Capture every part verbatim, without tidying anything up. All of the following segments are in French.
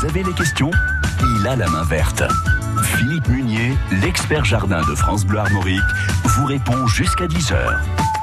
Vous avez les questions ? Il a la main verte. Philippe Munier, l'expert jardin de France Bleu Armorique, vous répond jusqu'à dix heures.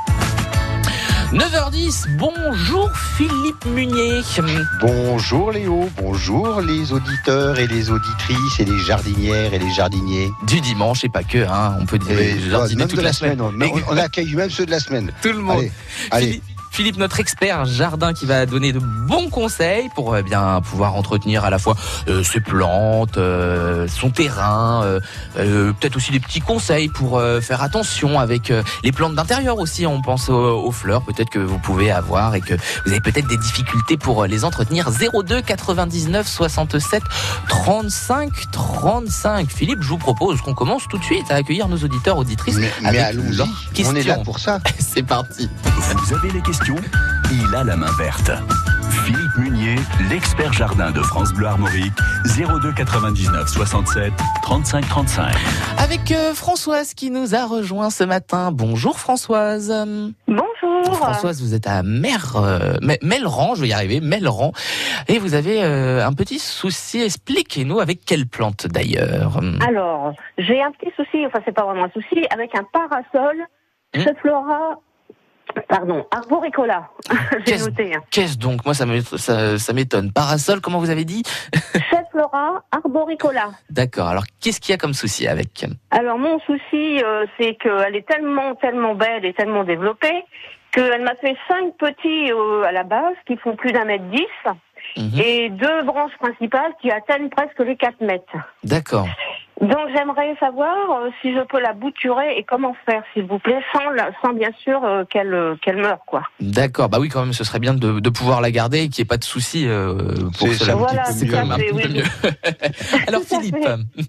neuf heures dix, bonjour Philippe Munier. Bonjour Léo, bonjour les auditeurs et les auditrices et les jardinières et les jardiniers. Du dimanche et pas que, hein, on peut dire Et les jardiniers toute de la, la semaine. semaine. On, on accueille même ceux de la semaine. Tout le monde. Allez, allez. Philippe, Philippe, notre expert jardin qui va donner de bons conseils pour eh bien pouvoir entretenir à la fois euh, ses plantes, euh, son terrain, euh, euh, peut-être aussi des petits conseils pour euh, faire attention avec euh, les plantes d'intérieur aussi. On pense aux, aux fleurs, peut-être que vous pouvez avoir et que vous avez peut-être des difficultés pour les entretenir. zéro deux quatre-vingt-dix-neuf soixante-sept trente-cinq trente-cinq. Philippe, je vous propose qu'on commence tout de suite à accueillir nos auditeurs, auditrices. Mais, mais avec allons-y, leurs on questions. est là pour ça. C'est parti. Vous avez les questions ? Il a la main verte. Philippe Munier, l'expert jardin de France Bleu Armorique, zéro deux quatre-vingt-dix-neuf soixante-sept trente-cinq trente-cinq. Avec euh, Françoise qui nous a rejoint ce matin. Bonjour Françoise. Bonjour. Françoise, vous êtes à Mer, euh, Melleran, je vais y arriver, Melleran. Et vous avez euh, un petit souci. Expliquez-nous avec quelle plante d'ailleurs. Alors, j'ai un petit souci, enfin c'est pas vraiment un souci, avec un parasol, Hum. Flora, pardon, arboricola. J'ai Qu'est-ce, noté. Hein. qu'est-ce donc ? Moi, ça, me, ça, ça m'étonne. Parasol, comment vous avez dit ? Flora, arboricola. D'accord. Alors, qu'est-ce qu'il y a comme souci avec ? Alors, mon souci, euh, c'est qu'elle est tellement, tellement belle et tellement développée qu'elle m'a fait cinq petits euh, à la base qui font plus d'un mètre dix Mhm. et deux branches principales qui atteignent presque les quatre mètres. D'accord. Donc j'aimerais savoir euh, si je peux la bouturer et comment faire, s'il vous plaît, sans, la, sans bien sûr euh, qu'elle, euh, qu'elle meure, quoi. D'accord. Bah oui, quand même, ce serait bien de, de pouvoir la garder et qu'il n'y ait pas de souci euh, pour C'est- cela. c'est un Voilà, petit peu C'est mieux. quand même un c'est- petit peu oui. mieux. Alors Tout à Philippe, fait.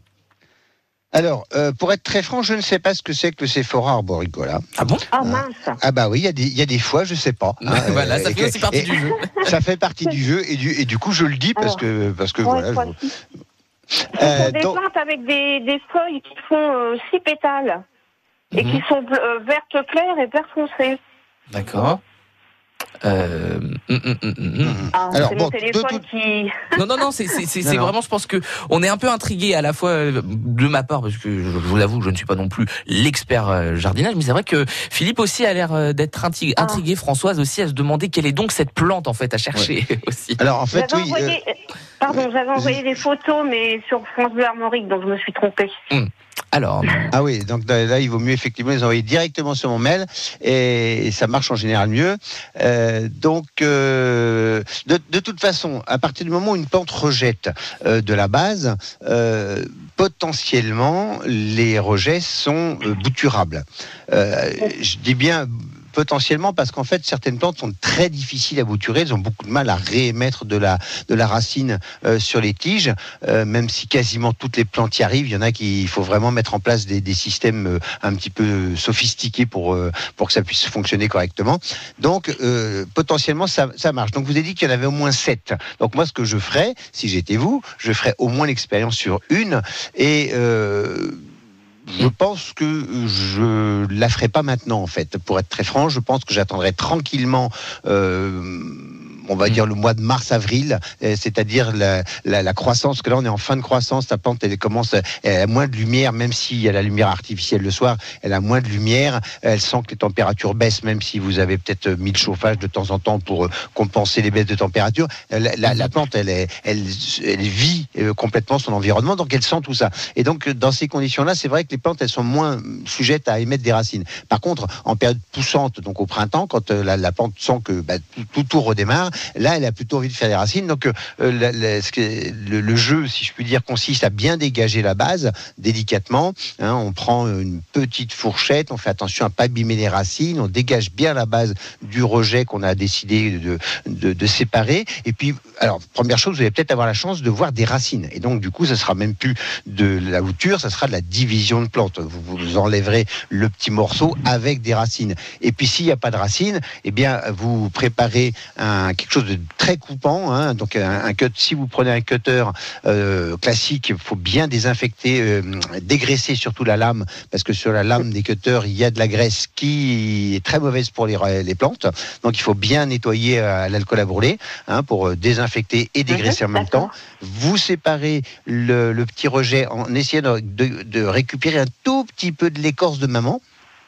Alors, euh, pour être très franc, je ne sais pas ce que c'est que le Sephora arboricola. ah bon ? Ah mince. Ah bah oui, il y a des, il y a des fois, je sais pas. hein, Voilà, euh, ça et fait que- aussi partie et- du jeu. Ça fait partie du jeu et du, et du coup je le dis parce Alors, que parce que Ouais, voilà. quoi. je- Ce Euh, sont des donc- plantes avec des, des feuilles qui font euh, six pétales et Mhm. qui sont bleu- euh, vertes claires et vert foncé. D'accord. Euh, hum, hum, hum, hum, hum. Ah, Alors, c'est bon, mon de téléphone toute- qui... Non, non, non, c'est, c'est, c'est, Non, c'est non. vraiment, je pense que on est un peu intrigué à la fois euh, de ma part, parce que je, je vous avoue, je ne suis pas non plus l'expert euh, jardinage, mais c'est vrai que Philippe aussi a l'air euh, d'être intrigué, Ah. intrigué, Françoise aussi, à se demander quelle est donc cette plante en fait à chercher aussi. Alors en fait, J'avais oui. envoyé... Pardon, j'avais envoyé des photos, mais sur France Bleu Armorique, donc je me suis trompée. Alors, euh, ah oui, donc là, là, il vaut mieux effectivement les envoyer directement sur mon mail et, et ça marche en général mieux. Euh, donc, euh, de, de toute façon, à partir du moment où une plante rejette euh, de la base, euh, potentiellement les rejets sont euh, bouturables. Euh, je dis bien potentiellement parce qu'en fait certaines plantes sont très difficiles à bouturer, elles ont beaucoup de mal à réémettre de la de la racine euh, sur les tiges, euh, même si quasiment toutes les plantes y arrivent. Il y en a qui il faut vraiment mettre en place des, des systèmes euh, un petit peu sophistiqués pour euh, pour que ça puisse fonctionner correctement. Donc euh, potentiellement ça ça marche. Donc vous avez dit qu'il y en avait au moins sept. Donc moi ce que je ferais, si j'étais vous, je ferais au moins l'expérience sur une et euh, je pense que je la ferai pas maintenant en fait. Pour être très franc, je pense que j'attendrai tranquillement. Euh, on va dire le mois de mars-avril, euh, c'est-à-dire la, la, la croissance, parce que là on est en fin de croissance, la plante elle commence, elle a moins de lumière, même s'il y a la lumière artificielle le soir, elle a moins de lumière, elle sent que les températures baissent, même si vous avez peut-être mis le chauffage de temps en temps pour euh, compenser les baisses de température, la, la, la plante elle, est, elle, elle vit euh, complètement son environnement, donc elle sent tout ça. Et donc dans ces conditions-là, c'est vrai que les plantes elles sont moins sujettes à émettre des racines. Par contre, en période poussante, donc au printemps, quand euh, la, la plante sent que bah, tout, tout, tout redémarre, là, elle a plutôt envie de faire des racines. Donc, euh, la, la, ce que, le, le jeu, si je puis dire, consiste à bien dégager la base délicatement. Hein, on prend une petite fourchette, on fait attention à ne pas abîmer les racines, on dégage bien la base du rejet qu'on a décidé de, de, de séparer. Et puis, alors, première chose, vous allez peut-être avoir la chance de voir des racines. Et donc, du coup, ça sera même plus de la bouture, ça sera de la division de plantes. Vous, vous enlèverez le petit morceau avec des racines. Et puis, s'il n'y a pas de racines, eh bien, vous préparez un, quelque quelque chose de très coupant. Hein, donc un, un cut, si vous prenez un cutter euh, classique, il faut bien désinfecter, euh, dégraisser surtout la lame, parce que sur la lame des cutters, il y a de la graisse qui est très mauvaise pour les, les plantes. Donc il faut bien nettoyer à l'alcool à brûler, hein, pour désinfecter et dégraisser mmh, en même d'accord. temps. Vous séparez le, le petit rejet en essayant de, de, de récupérer un tout petit peu de l'écorce de maman.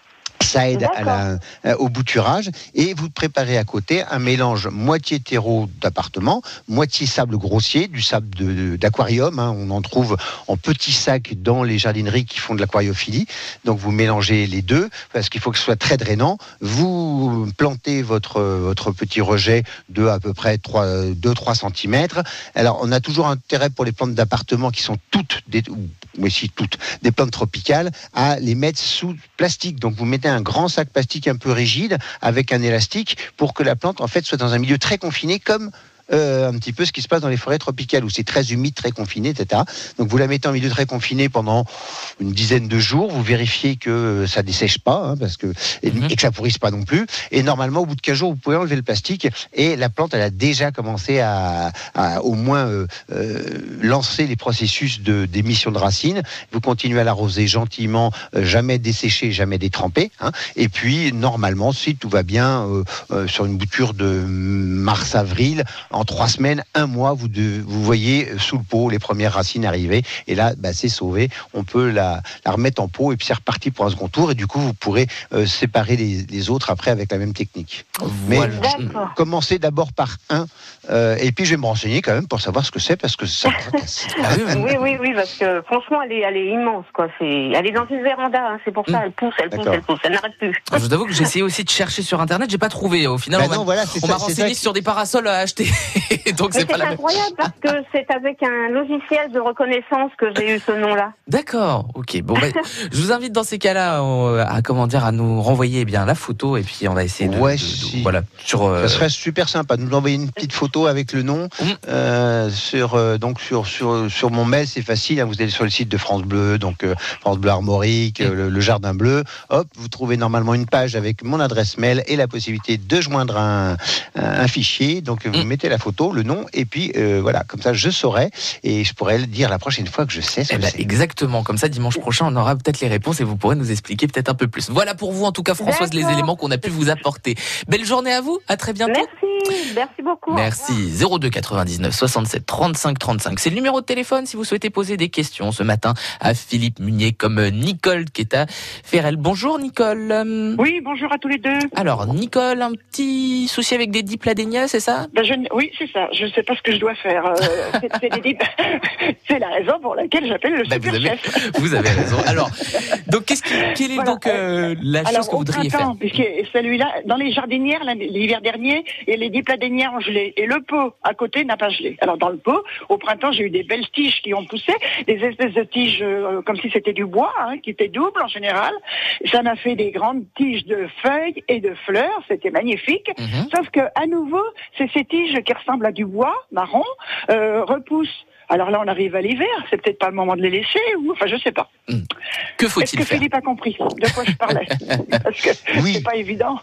Ça aide à la, au bouturage, et vous préparez à côté un mélange moitié terreau d'appartement, moitié sable grossier, du sable de, de, d'aquarium. Hein, on en trouve en petits sacs dans les jardineries qui font de l'aquariophilie. Donc vous mélangez les deux parce qu'il faut que ce soit très drainant. Vous plantez votre, votre petit rejet de à peu près deux à trois centimètres. Alors on a toujours intérêt pour les plantes d'appartement qui sont toutes des, oui, si, toutes des plantes tropicales, à les mettre sous plastique. Donc vous mettez un grand sac plastique un peu rigide avec un élastique pour que la plante en fait soit dans un milieu très confiné, comme Euh, un petit peu ce qui se passe dans les forêts tropicales où c'est très humide, très confiné, et cetera. Donc vous la mettez en milieu très confiné pendant une dizaine de jours. Vous vérifiez que ça dessèche pas, hein, parce que et, mm-hmm. et que ça pourrisse pas non plus. Et normalement, au bout de quinze jours, vous pouvez enlever le plastique et la plante, elle a déjà commencé à, à au moins euh, euh, lancer les processus de, d'émission de racines. Vous continuez à l'arroser gentiment, euh, jamais dessécher, jamais détremper. Hein. Et puis normalement, si tout va bien, euh, euh, sur une bouture de mars-avril, en trois semaines, un mois, vous, de, vous voyez sous le pot les premières racines arriver. Et là, bah, c'est sauvé. On peut la, la remettre en pot et puis c'est reparti pour un second tour. Et du coup, vous pourrez euh, séparer les, les autres après avec la même technique. Voilà. Mais commencez d'abord par un. Euh, et puis, je vais me renseigner quand même pour savoir ce que c'est, parce que ça me tracasse. oui, oui, oui, parce que franchement, elle est, elle est immense, quoi. C'est, elle est dans une véranda, hein, c'est pour ça, mmh. elle pousse, elle pousse, elle pousse, elle n'arrête plus. Je vous avoue que j'ai essayé aussi de chercher sur Internet, j'ai pas trouvé. Au final, bah on, non, m'a, voilà, on ça, m'a renseigné sur des parasols à acheter. Donc Mais c'est, pas c'est la incroyable parce que c'est avec un logiciel de reconnaissance que j'ai eu ce nom-là. D'accord, ok. Bon, bah, je vous invite dans ces cas-là à, à comment dire, à nous renvoyer eh bien la photo et puis on va essayer de, ouais, de, de, si. de voilà sur. Euh... Ça serait super sympa de nous envoyer une petite photo avec le nom mmh. euh, sur euh, donc sur sur sur mon mail, c'est facile. Hein, vous allez sur le site de France Bleu, donc euh, France Bleu Armorique, mmh. euh, le, le Jardin Bleu. Hop, vous trouvez normalement une page avec mon adresse mail et la possibilité de joindre un, un, un fichier. Donc vous mmh. mettez la photo, le nom et puis euh, voilà, comme ça je saurai et je pourrai le dire la prochaine fois que je sais ce eh que ben, c'est. Exactement, comme ça dimanche prochain on aura peut-être les réponses et vous pourrez nous expliquer peut-être un peu plus. Voilà pour vous en tout cas Françoise, D'accord. les éléments qu'on a pu vous apporter. Belle journée à vous, à très bientôt. Merci, merci beaucoup. Merci. zéro deux quatre-vingt-dix-neuf soixante-sept trente-cinq trente-cinq, c'est le numéro de téléphone si vous souhaitez poser des questions ce matin à Philippe Munier, comme Nicole qui est à Ferrel. Bonjour Nicole. Oui, bonjour à tous les deux. Alors Nicole, un petit souci avec des dipladénias, c'est ça? Ben je, Oui, c'est ça. Je ne sais pas ce que je dois faire. Euh, c'est, c'est, des dip... c'est la raison pour laquelle j'appelle le ben super vous avez, chef. Vous avez raison. Alors, donc qu'est-ce qui, quelle est voilà. donc euh, la Alors, chose que vous voudriez faire? Puisque celui-là, dans les jardinières, l'hiver dernier, et les dipladénières ont gelé. Et le pot à côté n'a pas gelé. Alors dans le pot, au printemps, j'ai eu des belles tiges qui ont poussé, des espèces de tiges euh, comme si c'était du bois, hein, qui étaient doubles en général. Ça m'a fait des grandes tiges de feuilles et de fleurs. C'était magnifique. Mm-hmm. Sauf que à nouveau, c'est ces tiges qui ressemblent à du bois marron euh, repoussent. Alors là, on arrive à l'hiver. C'est peut-être pas le moment de les laisser, ou enfin, je sais pas. Mmh. Que faut-il Est-ce que faire? Philippe a compris de quoi je parlais? Parce que oui. C'est pas évident.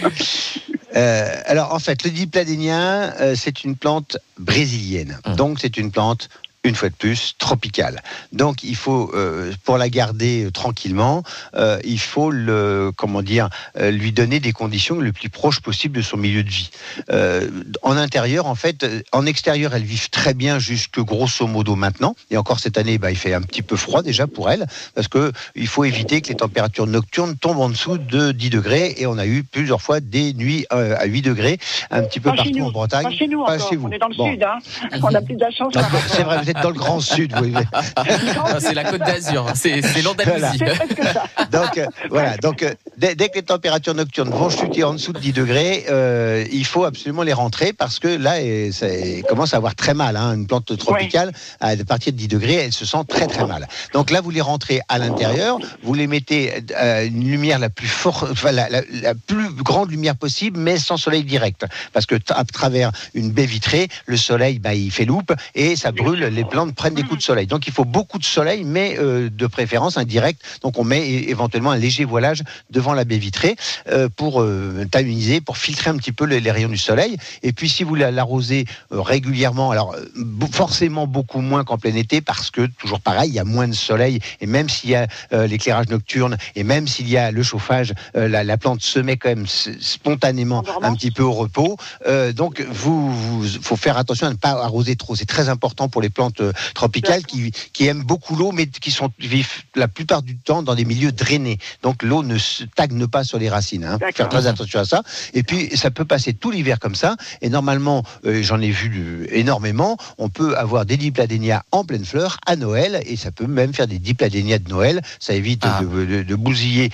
euh, alors, en fait, le dipladénia, euh, c'est une plante brésilienne. Mmh. Donc, c'est une plante, une fois de plus, tropicale. Donc, il faut, euh, pour la garder euh, tranquillement, euh, il faut le, comment dire, euh, lui donner des conditions le plus proches possible de son milieu de vie. Euh, en intérieur, en fait, en extérieur, elles vivent très bien jusque grosso modo maintenant. Et encore cette année, bah, il fait un petit peu froid déjà pour elles, parce que il faut éviter que les températures nocturnes tombent en dessous de dix degrés. Et on a eu plusieurs fois des nuits euh, à huit degrés, un petit peu pas partout nous, en Bretagne. Pas chez nous pas encore. Chez vous. On est dans le bon. sud, hein. On a plus de la chance. Ah, c'est vrai, vous êtes dans le Grand Sud, oui. Non, c'est la Côte d'Azur, c'est, c'est l'Andalousie. Voilà. Donc euh, voilà, donc euh, dès, dès que les températures nocturnes vont chuter en dessous de dix degrés, euh, il faut absolument les rentrer parce que là, et, ça et commence à avoir très mal. Hein, une plante tropicale, ouais. à partir de dix degrés, elle se sent très très mal. Donc là, vous les rentrez à l'intérieur, vous les mettez à une lumière la plus forte, enfin la, la, la plus grande lumière possible, mais sans soleil direct, parce que t- à travers une baie vitrée, le soleil, bah, il fait loupe et ça brûle les les plantes prennent des coups de soleil. Donc il faut beaucoup de soleil, mais euh, de préférence indirect. Donc on met é- éventuellement un léger voilage devant la baie vitrée euh, pour euh, tamiser, pour filtrer un petit peu les, les rayons du soleil. Et puis si vous la- l'arrosez euh, régulièrement, alors euh, bo- forcément beaucoup moins qu'en plein été, parce que toujours pareil, il y a moins de soleil. Et même s'il y a euh, l'éclairage nocturne, et même s'il y a le chauffage, euh, la, la plante se met quand même s- spontanément un petit peu au repos. Euh, donc vous, vous faut faire attention à ne pas arroser trop. C'est très important pour les plantes euh, tropicales qui, qui aiment beaucoup l'eau, mais qui sont vivent la plupart du temps dans des milieux drainés. Donc l'eau ne stagne pas sur les racines. Hein. Faire très attention à ça. Et puis ça peut passer tout l'hiver comme ça. Et normalement, euh, j'en ai vu euh, énormément. On peut avoir des dipladénias en pleine fleur à Noël, et ça peut même faire des dipladénias de Noël. Ça évite Ah. de, de, de bousiller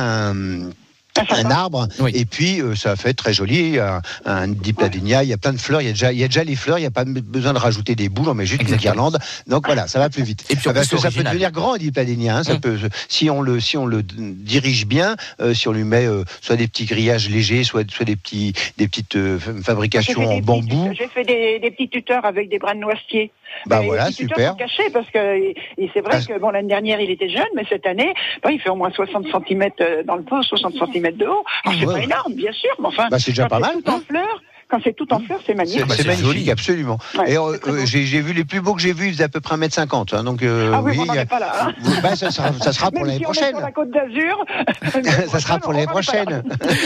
un un arbre, Oui. et puis euh, ça fait très joli, un, un dipladénia, il y a plein de fleurs, il y a déjà, il y a déjà les fleurs, il n'y a pas besoin de rajouter des boules, on met juste Exactement. une guirlande, donc voilà, ça va plus vite. Et puis, en parce plus, que c'est ça peut original. devenir grand, un dipladénia, hein, ça Hum. peut, si on le, si on le dirige bien, euh, si on lui met euh, soit des petits grillages légers, soit, soit des petits, des petites euh, J'ai fabrications fait en des bambou. petits- J'ai fait des, des petits tuteurs avec des brins de noisetier. Bah Mais voilà, les petits tuteurs super. sont cachés parce que et c'est vrai Parce- que bon, l'année dernière il était jeune, mais cette année, bon, il fait au moins soixante centimètres dans le pot, soixante centimètres de haut. Alors c'est Ouais. pas énorme, bien sûr, mais enfin, Bah, c'est déjà quand pas c'est mal. tout en fleurs, quand c'est tout en fleurs, c'est C'est magnifique. bah, c'est c'est magnifique, joli. absolument. Ouais, Et euh, c'est très euh, beau. j'ai j'ai vu les plus beaux que j'ai vus, ils faisaient à peu près un mètre cinquante. Hein, donc euh, Ah oui, oui, on n'en il y a- est pas là. Hein. vous- bah, ça, sera, ça sera pour Même l'année si on est prochaine. sur la Côte d'Azur, Ça sera pour l'année on n'en est pas là. prochaine.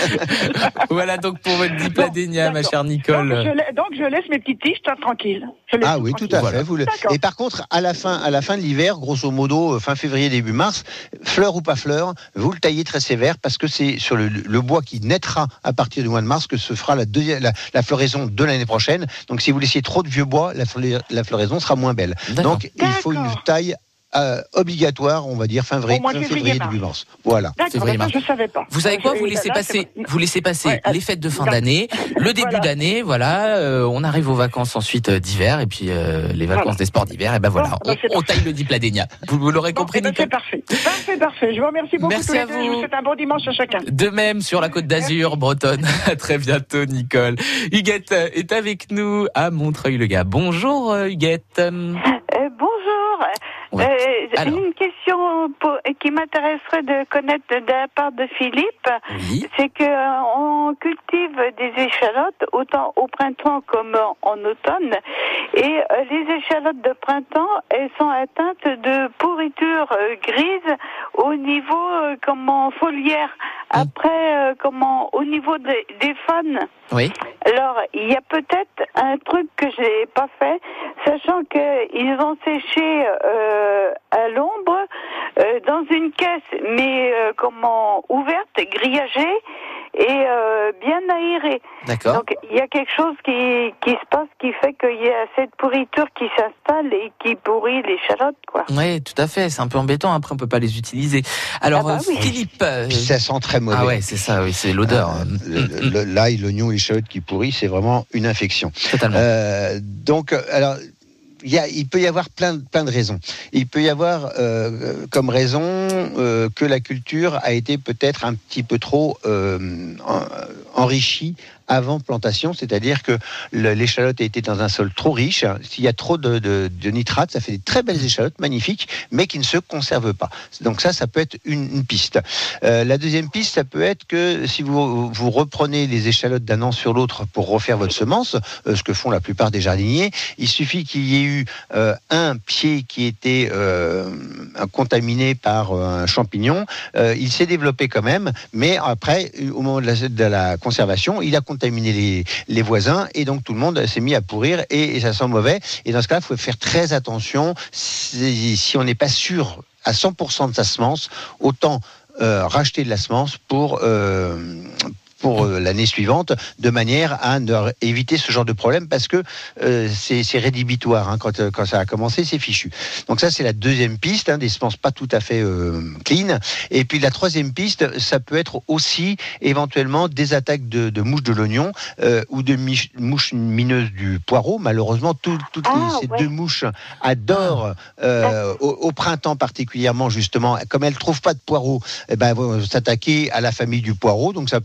Voilà donc pour votre dipladénia, Bon, ma d'accord. chère Nicole. Donc je, la- donc je laisse mes petites tiges hein, tranquilles. Je laisse Ah oui, tout à tranquilles. fait. Vous le- D'accord. Et par contre, à la fin, à la fin de l'hiver, grosso modo, euh, fin février, début mars, fleur ou pas fleur, vous le taillez très sévère parce que c'est sur le, le bois qui naîtra à partir du mois de mars que se fera la, deuxième, la, la floraison de l'année prochaine. Donc si vous laissiez trop de vieux bois, la, fleur- la floraison sera moins belle. D'accord. Donc il faut une D'accord. taille euh, obligatoire, on va dire fin février, Au mois de fin février, février, mars. début mars. Voilà. D'accord, Février, ça, mars. je savais pas. Vous savez quoi, Je- vous et laissez là, passer, c'est- vous laissez passer Ouais, les fêtes de fin d'accord. d'année, le début Voilà. d'année, voilà, euh, on arrive aux vacances ensuite euh, d'hiver, et puis euh, les vacances Voilà. des sports d'hiver, et ben voilà, Bon, on, bah, c'est on parfait. taille le dipladénia. Vous, vous l'aurez Bon, compris, eh ben, Nicole? c'est parfait. Parfait, parfait. Je vous remercie beaucoup Merci tous les à deux. vous. Je vous souhaite un bon dimanche à chacun. De même sur la Côte d'Azur bretonne. À très bientôt, Nicole. Huguette est avec nous à Montreuil-le-Gap. Bonjour, euh, Huguette. Euh, bonjour. Ouais. Euh, Alors. Une question pour- qui m'intéresserait de connaître de la part de Philippe, Oui. c'est que euh, on cultive des échalotes autant au printemps comme en automne, et euh, les échalotes de printemps, elles sont atteintes de pourriture euh, grise au niveau euh, comment foliaire. Après, euh, comment au niveau des, des fans. Oui. Alors, il y a peut-être un truc que j'ai pas fait, sachant qu'ils ont séché euh, à l'ombre euh, dans une caisse, mais euh, comment ouverte, grillagée et euh, bien aérée. D'accord. Donc, il y a quelque chose qui qui se passe qui fait qu'il y a cette pourriture qui s'installe et qui pourrit les l'échalote, quoi. Oui, tout à fait. C'est un peu embêtant. Après, on peut pas les utiliser. Alors, Ah bah euh, oui. Philippe. euh, Puis ça sent très mauvais. ah ouais, c'est ça. Oui, c'est l'odeur. Euh, euh, le- le- L'ail, l'oignon et l'échalote qui pourrit, c'est vraiment une infection. Totalement. Euh, donc, euh, alors, il, y a, il peut y avoir plein, de- plein de raisons. Il peut y avoir euh, comme raison euh, que la culture a été peut-être un petit peu trop euh, en- enrichie avant plantation, c'est-à-dire que le- l'échalote a été dans un sol trop riche. S'il y a trop de, de, de nitrate, ça fait des très belles échalotes, magnifiques, mais qui ne se conservent pas. Donc ça, ça peut être une, une piste. Euh, la deuxième piste, ça peut être que si vous, vous reprenez les échalotes d'un an sur l'autre pour refaire votre semence, euh, ce que font la plupart des jardiniers, il suffit qu'il y ait eu euh, un pied qui était euh, contaminé par euh, un champignon. Euh, il s'est développé quand même, mais après, au moment de la, de la conservation, il a contaminé les, les voisins, et donc tout le monde s'est mis à pourrir, et, et ça sent mauvais. Et dans ce cas, il faut faire très attention. Si, si on n'est pas sûr à cent pour cent de sa semence, autant euh, racheter de la semence pour... Euh, pour euh, l'année suivante, de manière à ne, éviter ce genre de problème, parce que euh, c'est, c'est rédhibitoire. Hein, quand, quand ça a commencé, c'est fichu. Donc ça, c'est la deuxième piste, hein, des semences pas tout à fait euh, clean. Et puis la troisième piste, ça peut être aussi éventuellement des attaques de, de mouches de l'oignon euh, ou de mich- mouches mineuses du poireau. Malheureusement, tout, toutes Ah, les, ces ouais. deux mouches adorent, euh, au, au printemps particulièrement, justement, comme elles trouvent pas de poireaux, eh ben, elles vont s'attaquer à la famille du poireau. Donc ça peut être aussi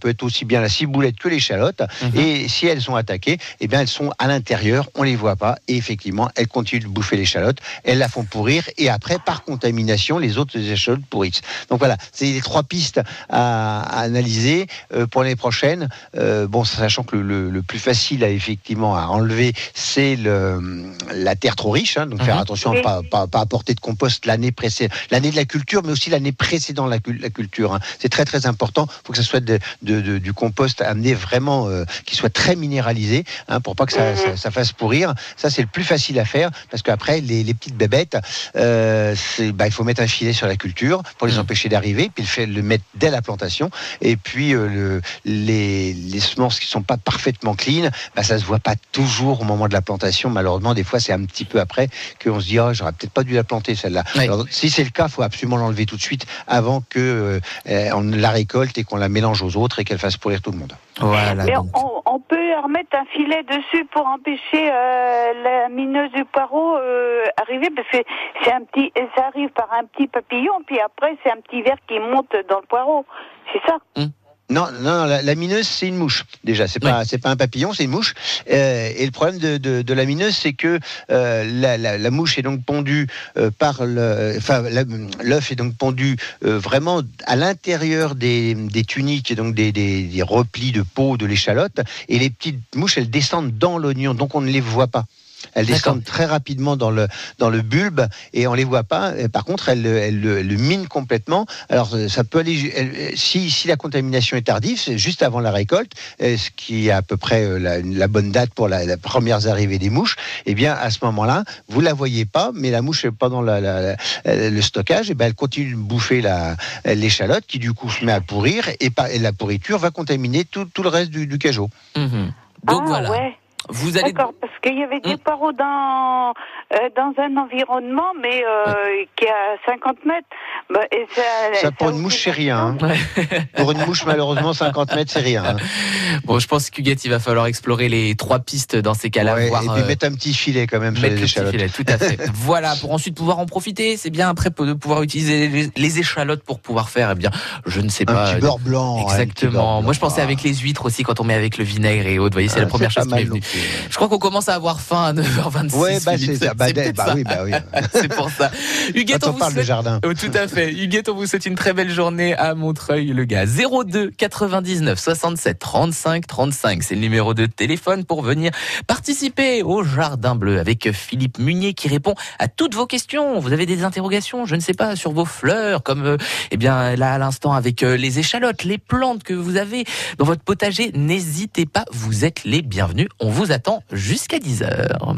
bien la ciboulette que l'échalote. Mmh. Et si elles sont attaquées, eh bien elles sont à l'intérieur, on les voit pas. Et effectivement, elles continuent de bouffer l'échalote, elles la font pourrir. Et après, par contamination, les autres échalotes pourrissent. Donc voilà, c'est les trois pistes à, à analyser euh, pour l'année prochaine. Euh, bon, sachant que le, le, le plus facile à effectivement à enlever, c'est le, la terre trop riche. Hein, donc mmh. faire attention à ne pas, pas, pas apporter de compost l'année précédente, l'année de la culture, mais aussi l'année précédente la, la culture. Hein. C'est très très important. Il faut que ce soit de, de, de, du compost amené vraiment, euh, qui soit très minéralisé, hein, pour pas que ça, ça, ça fasse pourrir. Ça, c'est le plus facile à faire, parce qu'après, les, les petites bébêtes, euh, c'est, bah, il faut mettre un filet sur la culture pour les empêcher d'arriver, puis le, fait, le mettre dès la plantation. Et puis euh, le, les, les semences qui sont pas parfaitement clean, bah, ça se voit pas toujours au moment de la plantation. Malheureusement, des fois, c'est un petit peu après qu'on se dit, oh, j'aurais peut-être pas dû la planter celle-là. Oui. Alors, si c'est le cas, il faut absolument l'enlever tout de suite avant que euh, on la récolte et qu'on la mélange aux autres et qu'elle fasse pourrir tout le monde. Voilà. Mais on, on peut remettre un filet dessus pour empêcher euh, la mineuse du poireau euh, arriver, parce que c'est un petit, ça arrive par un petit papillon, puis après c'est un petit ver qui monte dans le poireau. C'est ça. Mmh. Non, non, la, la mineuse, c'est une mouche. Déjà, c'est pas, oui. c'est pas un papillon, c'est une mouche. Euh, et le problème de, de, de la mineuse, c'est que euh, la, la, la mouche est donc pondue euh, par le, enfin, la, l'œuf est donc pondu euh, vraiment à l'intérieur des, des tuniques et donc des, des, des replis de peau de l'échalote. Et les petites mouches, elles descendent dans l'oignon, donc on ne les voit pas. Elles descendent très rapidement dans le, dans le bulbe et on les voit pas. Par contre, elles, elles, elles le minent complètement. Alors, ça peut aller, elle, si, si la contamination est tardive, c'est juste avant la récolte, ce qui est à peu près la, la bonne date pour la, la première arrivée des mouches, eh bien, à ce moment-là, vous la voyez pas, mais la mouche, pendant la, la, la, le stockage, eh bien, elle continue de bouffer la, l'échalote qui, du coup, se met à pourrir et, et la pourriture va contaminer tout, tout le reste du, du cajot. Mmh. Donc, ah, voilà. Ouais. Vous allez... D'accord, parce qu'il y avait des poireaux dans, euh, dans un environnement, mais euh, oui. qui est à cinquante mètres. Bah, et ça, ça, ça pour une mouche, c'est rien. Hein. Pour une mouche, malheureusement, cinquante mètres, c'est rien. Hein. Bon, je pense qu'Huguette, il va falloir explorer les trois pistes dans ces cas-là. Ouais, voir, et puis euh... mettre un petit filet quand même sur les échalotes. Filet, tout à fait. Voilà, pour ensuite pouvoir en profiter. C'est bien après de pouvoir utiliser les, les échalotes pour pouvoir faire, eh bien, je ne sais un pas. Petit beurre blanc. Exactement. Beurre blanc. Moi, je pensais ah. avec les huîtres aussi, quand on met avec le vinaigre et autres. Vous voyez, c'est ah, la première chose qui m'est venue. Je crois qu'on commence à avoir faim à neuf heures vingt-six. Ouais, bah, c'est, c'est, bah, c'est bah, ça. Oui, bah oui. C'est pour ça. Huguette, Quand on, on vous parle souhaite... de jardin. Oh, tout à fait. Huguette, on vous souhaite une très belle journée à Montreuil-le-Gaz. zéro deux quatre-vingt-dix-neuf soixante-sept trente-cinq trente-cinq. C'est le numéro de téléphone pour venir participer au Jardin Bleu avec Philippe Munier qui répond à toutes vos questions. Vous avez des interrogations, je ne sais pas, sur vos fleurs, comme euh, eh bien là à l'instant avec euh, les échalotes, les plantes que vous avez dans votre potager. N'hésitez pas, vous êtes les bienvenus. On vous attend jusqu'à dix heures.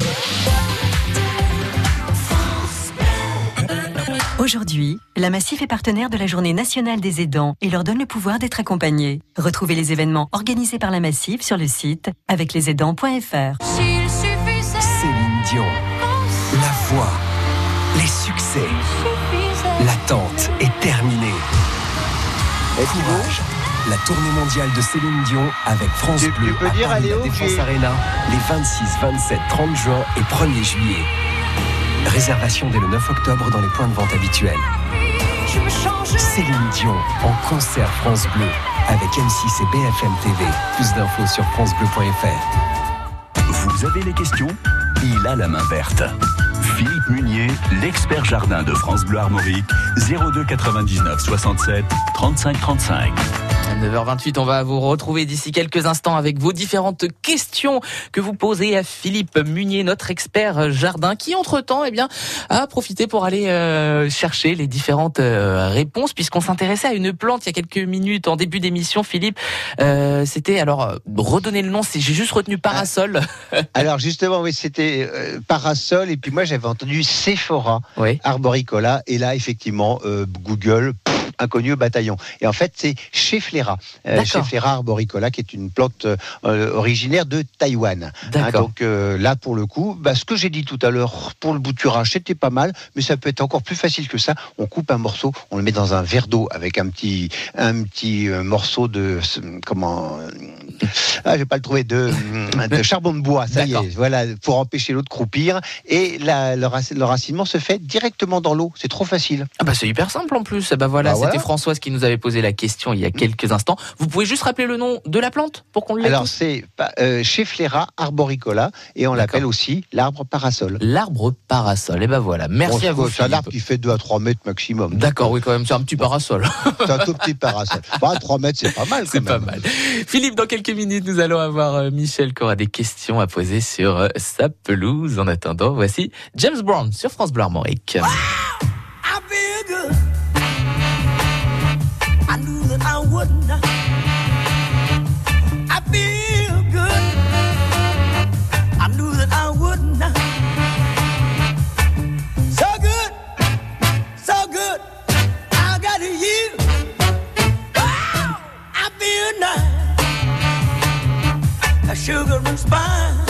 Aujourd'hui, la Massif est partenaire de la Journée nationale des aidants et leur donne le pouvoir d'être accompagnés. Retrouvez les événements organisés par la Massif sur le site avec les aidants point f r. Céline Dion, la voix, les succès, l'attente est terminée. Courage, la tournée mondiale de Céline Dion avec France tu, Bleu tu peux à dire, Paris, allez, la Défense j'ai... Arena les vingt-six, vingt-sept, trente juin et premier juillet. Réservation dès le neuf octobre dans les points de vente habituels. Céline Dion en concert France Bleu avec M six et B F M T V. Plus d'infos sur francebleu point f r. Vous avez les questions ? Il a la main verte. Philippe Munier, l'expert jardin de France Bleu Armorique, zéro deux quatre-vingt-dix-neuf soixante-sept trente-cinq trente-cinq. À neuf heures vingt-huit, on va vous retrouver d'ici quelques instants avec vos différentes questions que vous posez à Philippe Munier, notre expert jardin, qui entre-temps, eh bien, a profité pour aller euh, chercher les différentes euh, réponses, puisqu'on s'intéressait à une plante il y a quelques minutes en début d'émission. Philippe, euh, c'était alors redonner le nom, c'est, j'ai juste retenu parasol. Alors justement, oui, c'était euh, parasol, et puis moi j'avais entendu Sephora oui. arboricola, et là effectivement euh, Google. Inconnu au bataillon. Et en fait, c'est Schefflera, euh, Schefflera arboricola, qui est une plante euh, originaire de Taïwan. Hein, donc euh, là, pour le coup, bah, ce que j'ai dit tout à l'heure pour le bouturage, c'était pas mal, mais ça peut être encore plus facile que ça. On coupe un morceau, on le met dans un verre d'eau avec un petit, un petit euh, morceau de comment Ah, je vais pas le trouver de, de charbon de bois. Ça D'accord. y est, voilà, pour empêcher l'eau de croupir. Et la, le, rac- le racinement se fait directement dans l'eau. C'est trop facile. Ah bah c'est hyper simple en plus. Ah bah voilà, Bah c'était voilà. Françoise qui nous avait posé la question il y a quelques instants. Vous pouvez juste rappeler le nom de la plante pour qu'on le Alors l'écoute. c'est euh, Schefflera arboricola et on D'accord. l'appelle aussi l'arbre parasol. L'arbre parasol. Et ben voilà. Merci Bon, à vous. c'est un Philippe. arbre qui fait deux à trois mètres maximum. D'accord, oui quand même, c'est un petit parasol. C'est un tout petit parasol. Bah, trois mètres, c'est pas mal quand C'est même. pas mal. Philippe, dans quelques minutes, nous allons avoir euh, Michel qui aura des questions à poser sur euh, sa pelouse. En attendant, voici James Brown sur France Bleu Armorique. I feel good. I knew that I wouldn't. I feel good. I knew that I wouldn't. So good, so good. I got you. Wow, I feel nice. A sugar and spice.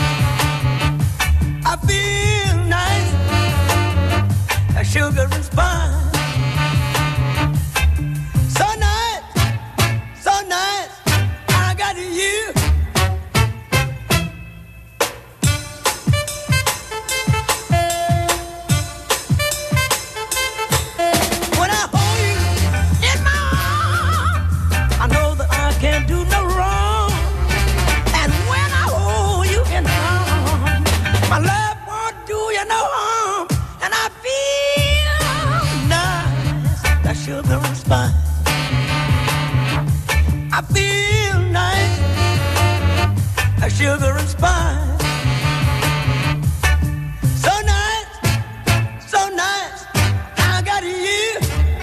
I feel nice. A sugar and spice. So nice, so nice. I got you. When I hold you in my arms, I know that I can't do no wrong. And when I hold you in my arms, my love won't do you no harm. And I feel nice, that sugar and spice. I feel nice, that sugar and spice. So nice, so nice, I got you.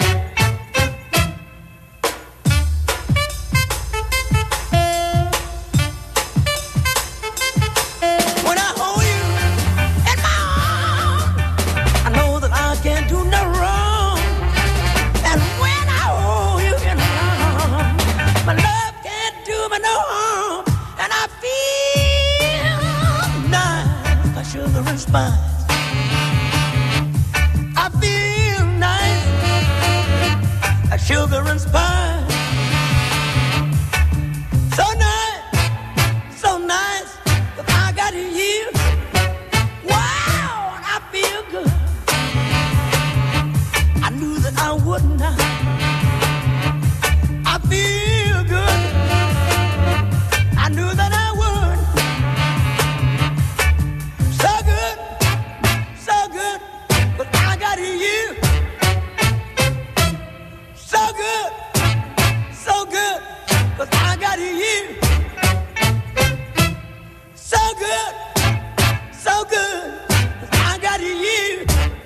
When I hold you in my arms, I know that I can't do no wrong. And when I hold you in my arms, my love can't do me no harm. And I feel nice, like sugar and spice. I feel nice, like sugar and spice. So nice, so nice, 'cause I got you. Wow, and I feel good. I knew that I wouldn't. I feel good. I knew that I would. So good, so good, but I got you. So good, so good, but I got you. So good, so good, but I got you.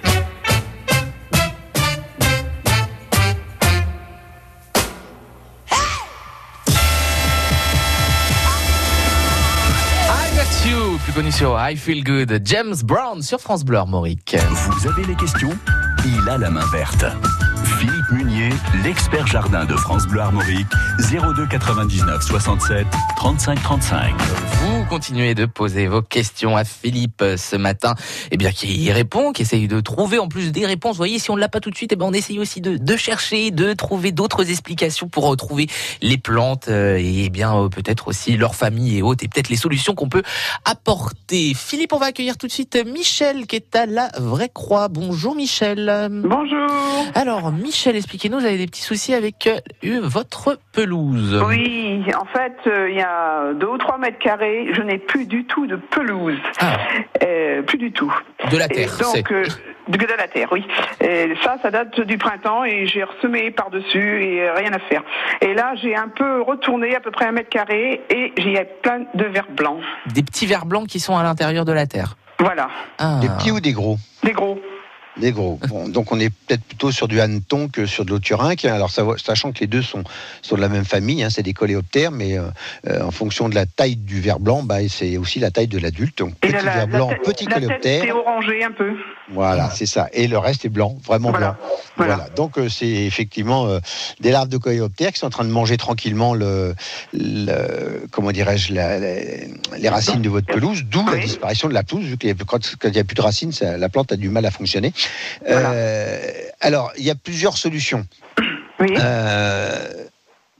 I Got You, plus connu sur I Feel Good. James Brown sur France Bleu Armorique. Vous avez les questions? Il a la main verte. Philippe Munier, l'expert jardin de France Bleu Armorique, zéro deux quatre-vingt-dix-neuf soixante-sept trente-cinq trente-cinq. Vous continuez de poser vos questions à Philippe ce matin, et bien qui y répond, qui essaye de trouver en plus des réponses. Vous voyez, si on ne l'a pas tout de suite, et ben on essaye aussi de, de chercher, de trouver d'autres explications pour retrouver les plantes euh, et bien euh, peut-être aussi leur famille et autres, et peut-être les solutions qu'on peut apporter. Philippe, on va accueillir tout de suite Michel qui est à la Vraie Croix. Bonjour Michel. Bonjour. Alors Michel, expliquez-nous, vous avez des petits soucis avec euh, votre pelouse. Oui, en fait, euh, il y a deux ou trois mètres carrés, je n'ai plus du tout de pelouse. Ah. Euh, plus du tout. De la terre, Et donc, c'est... euh, de de la terre, oui. Et ça, ça date du printemps et j'ai ressemé par-dessus et euh, rien à faire. Et là, j'ai un peu retourné à peu près un mètre carré et j'y ai plein de vers blancs. Des petits vers blancs qui sont à l'intérieur de la terre. Voilà. Ah. Des petits ou des gros? Des gros. Des gros. Bon, donc on est peut-être plutôt sur du hanneton que sur de l'othurinque. Alors ça, sachant que les deux sont, sont de la même famille, hein, c'est des coléoptères, mais euh, euh, en fonction de la taille du ver blanc, bah, c'est aussi la taille de l'adulte. Donc Et petit la, la, ver blanc, la tête- petit la tête, coléoptère. c'est orangé un peu. Voilà, c'est ça. Et le reste est blanc, vraiment Voilà. blanc. Voilà. Voilà. Donc euh, c'est effectivement euh, des larves de coléoptères qui sont en train de manger tranquillement le, le comment dirais-je, la- la- les racines de votre pelouse, d'où la Oui. disparition de la pelouse, vu qu'il y a, quand quand il n'y a plus de racines, ça- la plante a du mal à fonctionner. Voilà. Euh, alors, il y a plusieurs solutions. Oui. Euh,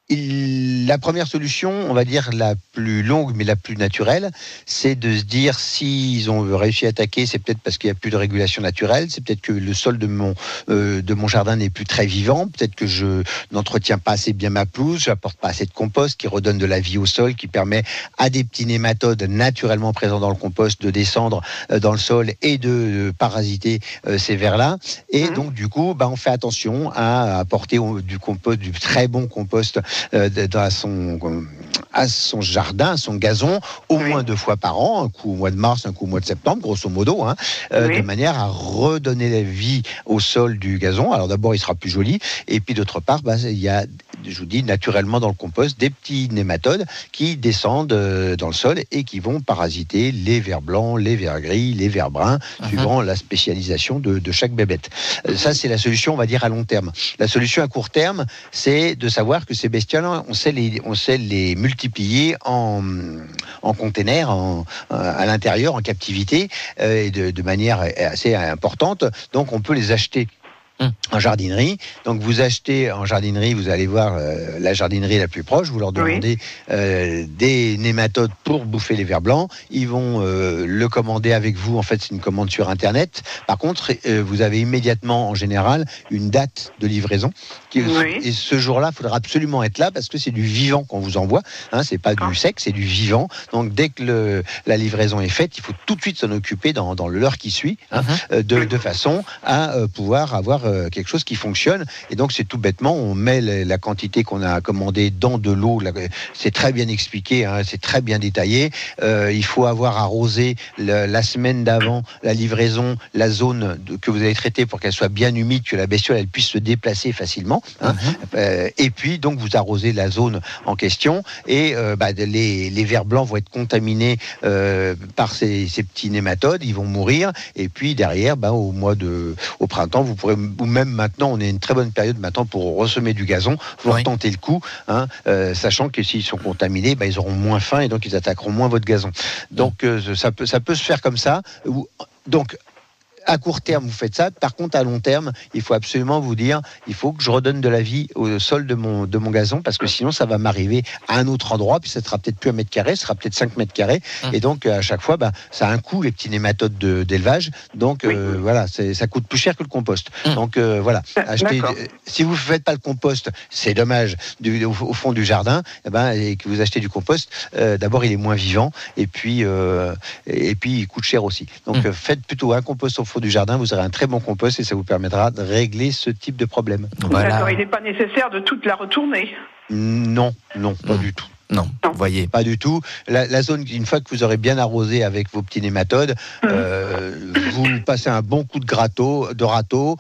Il, la première solution, on va dire la plus longue mais la plus naturelle, c'est de se dire s'ils ont réussi à attaquer, c'est peut-être parce qu'il n'y a plus de régulation naturelle, c'est peut-être que le sol de mon, euh, de mon jardin n'est plus très vivant, peut-être que je n'entretiens pas assez bien ma pelouse, j'apporte pas assez de compost qui redonne de la vie au sol, qui permet à des petits nématodes naturellement présents dans le compost de descendre euh, dans le sol et de euh, parasiter euh, ces vers-là. Et mmh. donc du coup, bah, on fait attention à apporter au, du compost, du très bon compost Euh, dans son, à son jardin, à son gazon, au oui. moins deux fois par an, un coup au mois de mars, un coup au mois de septembre, grosso modo, hein, euh, oui. de manière à redonner la vie au sol du gazon. Alors d'abord, il sera plus joli, et puis d'autre part, bah, il y a, je vous dis, naturellement dans le compost, des petits nématodes qui descendent euh, dans le sol et qui vont parasiter les vers blancs, les vers gris, les vers bruns, uh-huh. suivant la spécialisation de, de chaque bébête. Euh, ça, c'est la solution, on va dire, à long terme. La solution à court terme, c'est de savoir que ces bestioles, on sait les, on sait les multiplier en, en containers, en, à l'intérieur, en captivité, euh, et de, de manière assez importante. Donc, on peut les acheter en jardinerie. Donc vous achetez en jardinerie, vous allez voir euh, la jardinerie la plus proche, vous leur demandez oui. euh, des nématodes pour bouffer les vers blancs, ils vont euh, le commander avec vous, en fait c'est une commande sur internet. Par contre euh, vous avez immédiatement en général une date de livraison qui, oui. et ce jour-là il faudra absolument être là parce que c'est du vivant qu'on vous envoie, hein, c'est pas du sec, c'est du vivant. Donc dès que le, la livraison est faite, il faut tout de suite s'en occuper dans, dans l'heure qui suit, hein, uh-huh. de, de façon à euh, pouvoir avoir quelque chose qui fonctionne. Et donc c'est tout bêtement, on met la quantité qu'on a commandée dans de l'eau, c'est très bien expliqué, hein, c'est très bien détaillé. Euh, il faut avoir arrosé le, la semaine d'avant la livraison, la zone de, que vous allez traiter pour qu'elle soit bien humide, que la bestiole elle puisse se déplacer facilement, hein. uh-huh. euh, et puis donc vous arrosez la zone en question et euh, bah, les, les vers blancs vont être contaminés euh, par ces, ces petits nématodes, ils vont mourir, et puis derrière bah, au mois de au printemps vous pourrez, ou même maintenant, on est une très bonne période maintenant pour ressemer du gazon, pour oui. tenter le coup, hein, euh, sachant que s'ils sont contaminés, bah, ils auront moins faim et donc ils attaqueront moins votre gazon. Donc euh, ça peut, ça peut se faire comme ça. Donc à court terme, vous faites ça. Par contre, à long terme, il faut absolument vous dire, il faut que je redonne de la vie au sol de mon, de mon gazon, parce que sinon, ça va m'arriver à un autre endroit, puis ça sera peut-être plus un mètre carré, ça sera peut-être cinq mètres carrés. Mmh. Et donc, à chaque fois, bah, ça a un coût, les petits nématodes de, d'élevage. Donc, oui. euh, voilà, c'est, ça coûte plus cher que le compost. Mmh. Donc, euh, voilà. Achetez, si vous ne faites pas le compost, c'est dommage, du, au, au fond du jardin, eh ben, et que vous achetez du compost, euh, d'abord, il est moins vivant, et puis, euh, et puis il coûte cher aussi. Donc, mmh. faites plutôt un compost au fond du jardin, vous aurez un très bon compost et ça vous permettra de régler ce type de problème. Voilà. D'accord, il n'est pas nécessaire de toute la retourner. Non, non, pas mmh. du tout. Non, vous voyez. Pas du tout. La, la zone, une fois que vous aurez bien arrosé avec vos petits nématodes, mmh. euh, vous passez un bon coup de, gratteau, de râteau,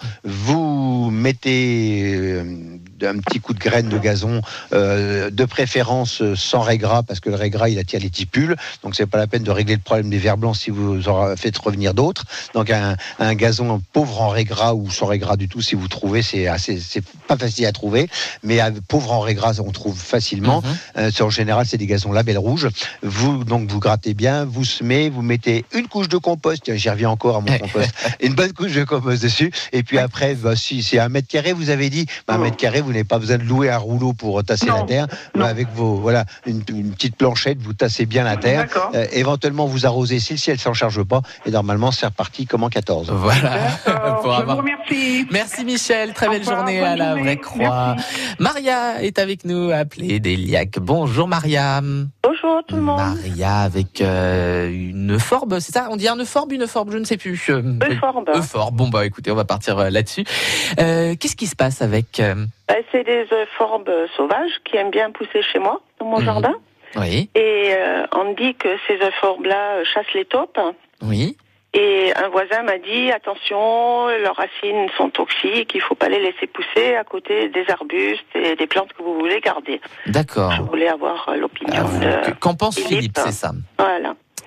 vous mettez euh, un petit coup de graine de gazon, euh, de préférence sans raiegras, parce que le raiegras, il attire les tipules, donc c'est pas la peine de régler le problème des vers blancs si vous en faites revenir d'autres. Donc un, un gazon pauvre en raiegras ou sans raiegras du tout, si vous trouvez, c'est assez, c'est pas facile à trouver, mais pauvre en raiegras, on trouve facilement. Mmh. Euh, sur En général, c'est des gazons label rouge. Vous, donc, vous grattez bien, vous semez, vous mettez une couche de compost. Tiens, j'y reviens encore à mon compost. Une bonne couche de compost dessus. Et puis après, bah, si c'est un mètre carré, vous avez dit, bah, un mètre carré, vous n'avez pas besoin de louer un rouleau pour tasser non. la terre. Bah, avec vos, voilà, une, une petite planchette, vous tassez bien la terre. Euh, éventuellement, vous arrosez si le ciel ne s'en charge pas. Et normalement, c'est reparti comme en quatorze. Voilà. Pour avoir... Je vous remercie. Merci Michel. Très belle journée à la Vraie Croix. Maria est avec nous, appelée d'Eliac. Bonjour Maria. Bonjour tout le monde. Maria avec euh, une forbe, c'est ça? On dit un euphorbe, une forbe, je ne sais plus. Euphorbe. Euphorbe. Bon bah écoutez, on va partir euh, là-dessus. Euh, qu'est-ce qui se passe avec euh... bah, c'est des euphorbes sauvages qui aiment bien pousser chez moi, dans mon mmh. jardin. Oui. Et euh, on dit que ces euphorbes-là chassent les taupes. Oui. Et un voisin m'a dit, attention, leurs racines sont toxiques, il ne faut pas les laisser pousser à côté des arbustes et des plantes que vous voulez garder. D'accord. Je voulais avoir l'opinion Alors, de Qu'en pense Philippe, Philippe, c'est ça? Voilà.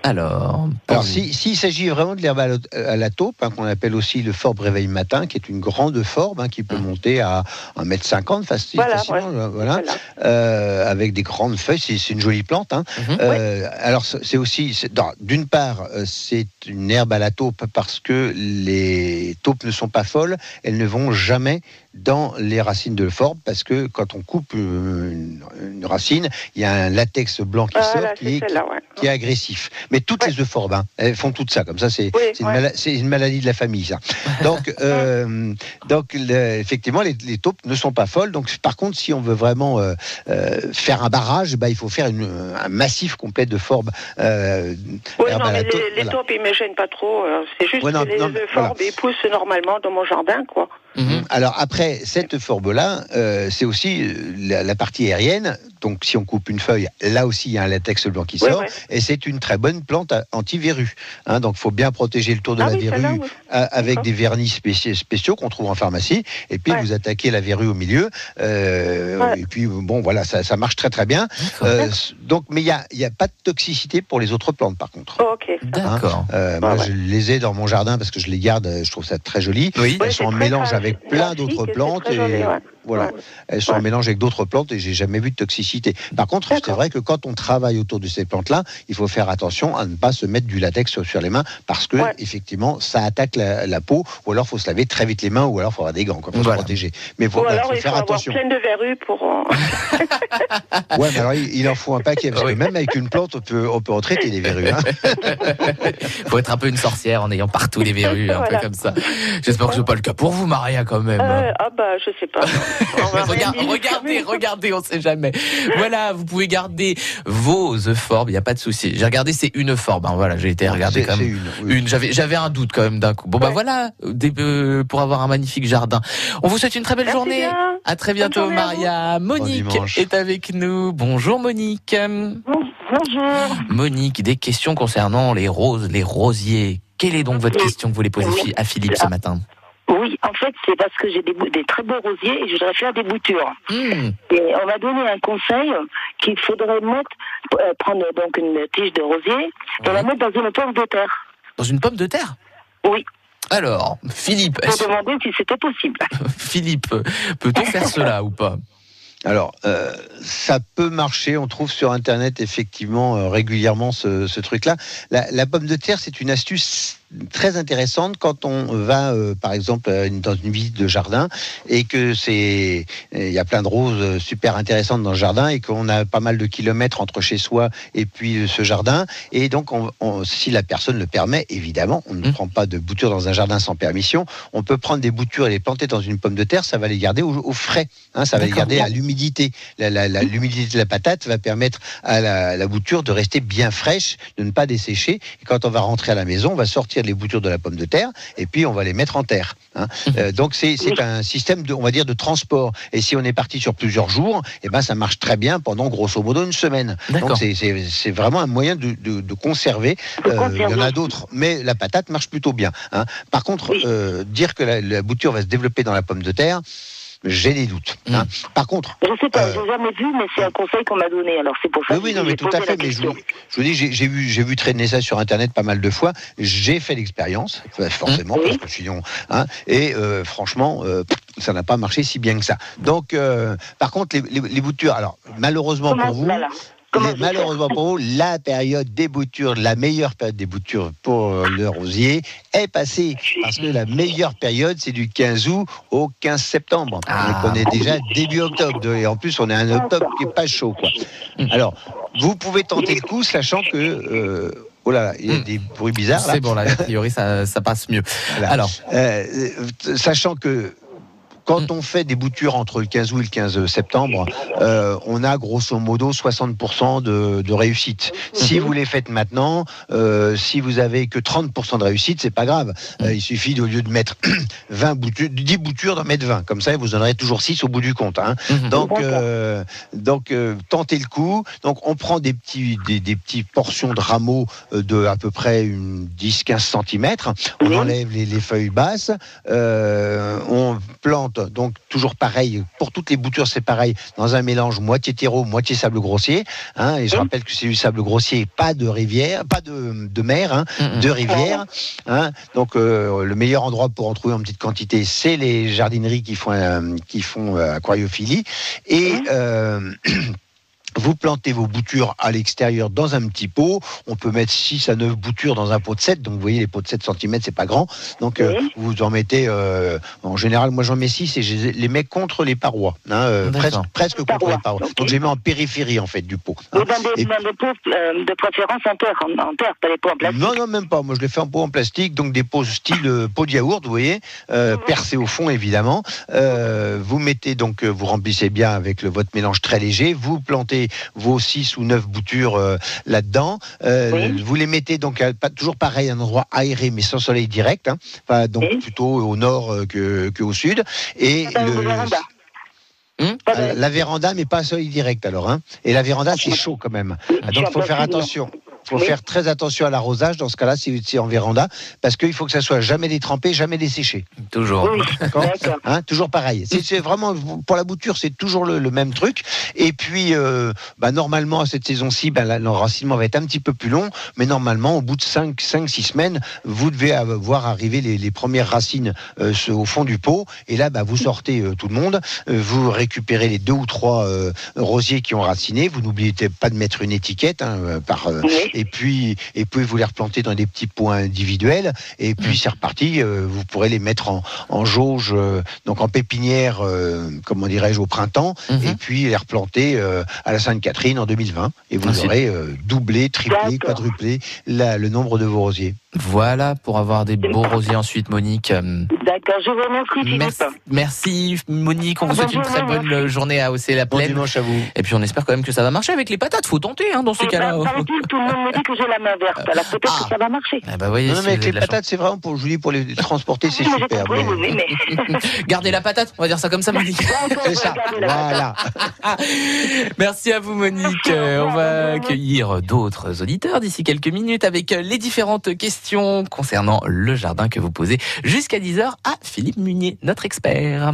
Alors, Alors si, s'il s'agit vraiment de l'herbe à la, à la taupe, hein, qu'on appelle aussi le forbe réveil matin, qui est une grande forbe hein, qui peut mmh. monter à un mètre cinquante facile, voilà, facilement, ouais. voilà, voilà. Euh, avec des grandes feuilles, c'est, c'est une jolie plante. Hein. Mmh. Euh, ouais. Alors c'est aussi, c'est, non, d'une part, c'est une herbe à la taupe parce que les taupes ne sont pas folles, elles ne vont jamais dans les racines de forbe, parce que quand on coupe une, une racine, il y a un latex blanc qui voilà, sort, qui est, qui, ouais. qui est agressif. Mais toutes ouais. les euphorbes, hein, elles font tout ça, comme ça, c'est, oui, c'est, une, ouais. mala- c'est une maladie de la famille, ça. Donc, euh, donc le, effectivement, les, les taupes ne sont pas folles. Donc, par contre, si on veut vraiment euh, euh, faire un barrage, bah, il faut faire une, un massif complet de forbes. Euh, oui, non, mais les, taupe, les voilà. taupes, ils ne me gênent pas trop. C'est juste ouais, non, que les non, euphorbes, voilà. ils poussent normalement dans mon jardin, quoi. Mmh. Alors après, cette forbe-là, euh, c'est aussi la, la partie aérienne. Donc si on coupe une feuille, là aussi il y a un latex blanc qui sort, oui, oui. et c'est une très bonne plante anti-verrue. Hein, donc il faut bien protéger le tour de ah, la oui, verrue oui. à, avec D'accord. des vernis spéciaux, spéciaux qu'on trouve en pharmacie. Et puis ouais. vous attaquez la verrue au milieu. Euh, ouais. Et puis bon, voilà, ça, ça marche très très bien. Euh, donc, mais il y a, il y a pas de toxicité pour les autres plantes par contre. Oh, ok. D'accord. Hein, euh, moi, ouais. je les ai dans mon jardin parce que je les garde. Je trouve ça très joli. Oui. Elles sont en mélange avec plein d'autres plantes et joli, ouais. voilà, ouais. elles sont ouais. en mélange avec d'autres plantes et j'ai jamais vu de toxicité. Par contre, D'accord. c'est vrai que quand on travaille autour de ces plantes-là, il faut faire attention à ne pas se mettre du latex sur les mains parce que ouais. effectivement, ça attaque la, la peau. Ou alors, il faut se laver très vite les mains, ou alors il faut avoir des gants pour voilà. se protéger. Mais faut, ou alors, faut il faire faut attention. avoir plein de verrues pour. ouais, mais alors il, il en faut un paquet parce oui. que même avec une plante, on peut, on peut en traiter des verrues. Il hein. faut être un peu une sorcière en ayant partout les verrues, un voilà. peu comme ça. J'espère que ce n'est pas le cas pour vous, Maria, quand même. Euh, ah bah, je sais pas. Regarde, regardez, regardez, on ne sait jamais. Voilà, vous pouvez garder vos euphorbes, il n'y a pas de souci. J'ai regardé, c'est une euphorbes. Hein, voilà, j'ai été regarder comme une. Oui. une. J'avais, j'avais un doute quand même d'un coup. Bon ouais. bah voilà, des, euh, pour avoir un magnifique jardin. On vous souhaite une très belle Merci journée. Bien. À très bientôt, Maria. Monique bon est avec nous. Bonjour, Monique. Bonjour. Monique, des questions concernant les roses, les rosiers. Quelle est donc votre oui. question que vous voulez poser oui. à Philippe ce matin? Oui, en fait, c'est parce que j'ai des, des très beaux rosiers et je voudrais faire des boutures. Mmh. Et on m'a donné un conseil qu'il faudrait mettre, euh, prendre donc une tige de rosier et mmh. la mettre dans une pomme de terre. Dans une pomme de terre? Oui. Alors, Philippe... Je me demandais si c'était possible. Philippe, peut-on faire cela ou pas? Alors, euh, ça peut marcher. On trouve sur Internet effectivement euh, régulièrement ce, ce truc-là. La, la pomme de terre, c'est une astuce très intéressante quand on va, euh, par exemple, dans une visite de jardin et que c'est, il y a plein de roses super intéressantes dans le jardin et qu'on a pas mal de kilomètres entre chez soi et puis ce jardin. Et donc, on, on, si la personne le permet, évidemment, on ne mmh. prend pas de boutures dans un jardin sans permission. On peut prendre des boutures et les planter dans une pomme de terre. Ça va les garder au, au frais. Hein, ça va D'accord. les garder à l'humidité. La, la, la, l'humidité de la patate va permettre à la, la bouture de rester bien fraîche, de ne pas dessécher. Et quand on va rentrer à la maison, on va sortir les boutures de la pomme de terre et puis on va les mettre en terre. Hein. Euh, donc c'est, c'est un système de, on va dire, de transport. Et si on est parti sur plusieurs jours, et eh ben ça marche très bien pendant grosso modo une semaine. D'accord. Donc c'est, c'est, c'est vraiment un moyen de, de, de conserver. Euh, il y en a d'autres, mais la patate marche plutôt bien. Hein. Par contre, euh, dire que la, la bouture va se développer dans la pomme de terre, j'ai des doutes. Hein. Mmh. Par contre, je sais pas, euh, j'ai jamais vu, mais c'est un conseil qu'on m'a donné. Alors c'est pour ça. Oui, oui, non, mais tout à fait. Mais je vous, je vous dis, j'ai, j'ai vu, j'ai vu traîner ça sur Internet pas mal de fois. J'ai fait l'expérience, forcément, mmh. parce que sinon, hein, et euh, franchement, euh, ça n'a pas marché si bien que ça. Donc, euh, par contre, les, les, les boutures. Alors, malheureusement Comment, pour vous. Voilà. Les, malheureusement pour vous, la période des boutures, la meilleure période des boutures pour le rosier est passée. Parce que la meilleure période, c'est du quinze août au quinze septembre. Ah. Donc on est déjà début octobre. Et en plus, on est un octobre qui n'est pas chaud, quoi. Alors, vous pouvez tenter le coup, sachant que... Euh, oh là là, il y a des bruits bizarres. Là. C'est bon, là, a priori, ça, ça passe mieux. Voilà. Alors, euh, sachant que quand on fait des boutures entre le quinze août et le quinze septembre, euh, on a grosso modo soixante pour cent de, de réussite. Si vous les faites maintenant, euh, si vous avez que trente pour cent de réussite, c'est pas grave. Euh, il suffit au lieu de mettre vingt boutures, dix boutures, d'en mettre vingt. Comme ça, vous en aurez toujours six au bout du compte. Hein. Donc, euh, donc euh, tentez le coup. Donc, on prend des petits, des, des petites portions de rameaux de à peu près une dix à quinze centimètres. On enlève les, les feuilles basses. Euh, on plante plante, donc toujours pareil, pour toutes les boutures c'est pareil, dans un mélange moitié terreau, moitié sable grossier, hein, et je rappelle que c'est du sable grossier, pas de rivière, pas de, de mer, hein, mmh. de rivière, hein, donc euh, le meilleur endroit pour en trouver en petite quantité, c'est les jardineries qui font, euh, qui font euh, aquariophilie, et euh, vous plantez vos boutures à l'extérieur dans un petit pot. On peut mettre six à neuf boutures dans un pot de sept. Donc, vous voyez, les pots de sept centimètres, c'est pas grand. Donc, euh, vous en mettez, euh, en général, moi j'en mets six et je les mets contre les parois. Hein, euh, presque, presque contre parois. les parois. Okay. Donc, je les mets en périphérie, en fait, du pot. Hein. Dans des, et... dans des pots euh, de préférence en terre, en, en terre, pas les pots en plastique. Non, non, même pas. Moi, je les fais en pot en plastique. Donc, des pots style euh, pot de yaourt, vous voyez, euh, mmh. percés au fond, évidemment. Euh, vous mettez, donc, vous remplissez bien avec le, votre mélange très léger. Vous plantez vos six ou neuf boutures euh, là-dedans. Euh, oui. Vous les mettez donc à, pas, toujours pareil, à un endroit aéré mais sans soleil direct, hein, enfin, donc oui. plutôt au nord euh, que, que au sud. Et le, hum euh, la véranda, mais pas à soleil direct alors. Hein. Et la véranda, c'est chaud quand même. Donc il faut faire attention. Il faut oui. faire très attention à l'arrosage dans ce cas-là, si c'est en véranda, parce qu'il faut que ça soit jamais détrempé, jamais desséché. Toujours. Oui. D'accord. Hein, toujours pareil. C'est, c'est vraiment, pour la bouture, c'est toujours le, le même truc. Et puis, euh, bah, normalement, à cette saison-ci, bah, l'enracinement va être un petit peu plus long, mais normalement, au bout de cinq six semaines, vous devez voir arriver les, les premières racines euh, au fond du pot. Et là, bah, vous sortez euh, tout le monde, euh, vous récupérez les deux ou trois euh, rosiers qui ont raciné. Vous n'oubliez pas de mettre une étiquette hein, par. Euh, oui. Et puis, et puis vous les replantez dans des petits pots individuels. Et puis c'est reparti. Euh, vous pourrez les mettre en, en jauge, euh, donc en pépinière, euh, comment dirais-je, au printemps. Mm-hmm. Et puis les replanter euh, à la Sainte-Catherine en deux mille vingt. Et vous ah, aurez euh, doublé, triplé, quadruplé la, le nombre de vos rosiers. Voilà, pour avoir des beaux rosiers ensuite, Monique. D'accord, je vous remercie. Merci, merci Monique, on vous souhaite une très bonne journée à Hausser la Plaine. Bon dimanche à vous. Et puis on espère quand même que ça va marcher avec les patates, faut tenter hein, dans ces cas-là. Ben, tout le monde me dit que j'ai la main verte, alors peut-être ah. que ça va marcher. Ah bah voyez, non, non, mais avec les patates, chance. C'est vraiment pour, je vous dis, pour les transporter, c'est oui, super. Compris, mais... Oui, mais... Gardez la patate, on va dire ça comme ça, Monique. C'est ça, voilà. Merci à vous, Monique. Euh, on va accueillir d'autres auditeurs d'ici quelques minutes avec les différentes questions concernant le jardin que vous posez jusqu'à dix heures à Philippe Munier, notre expert.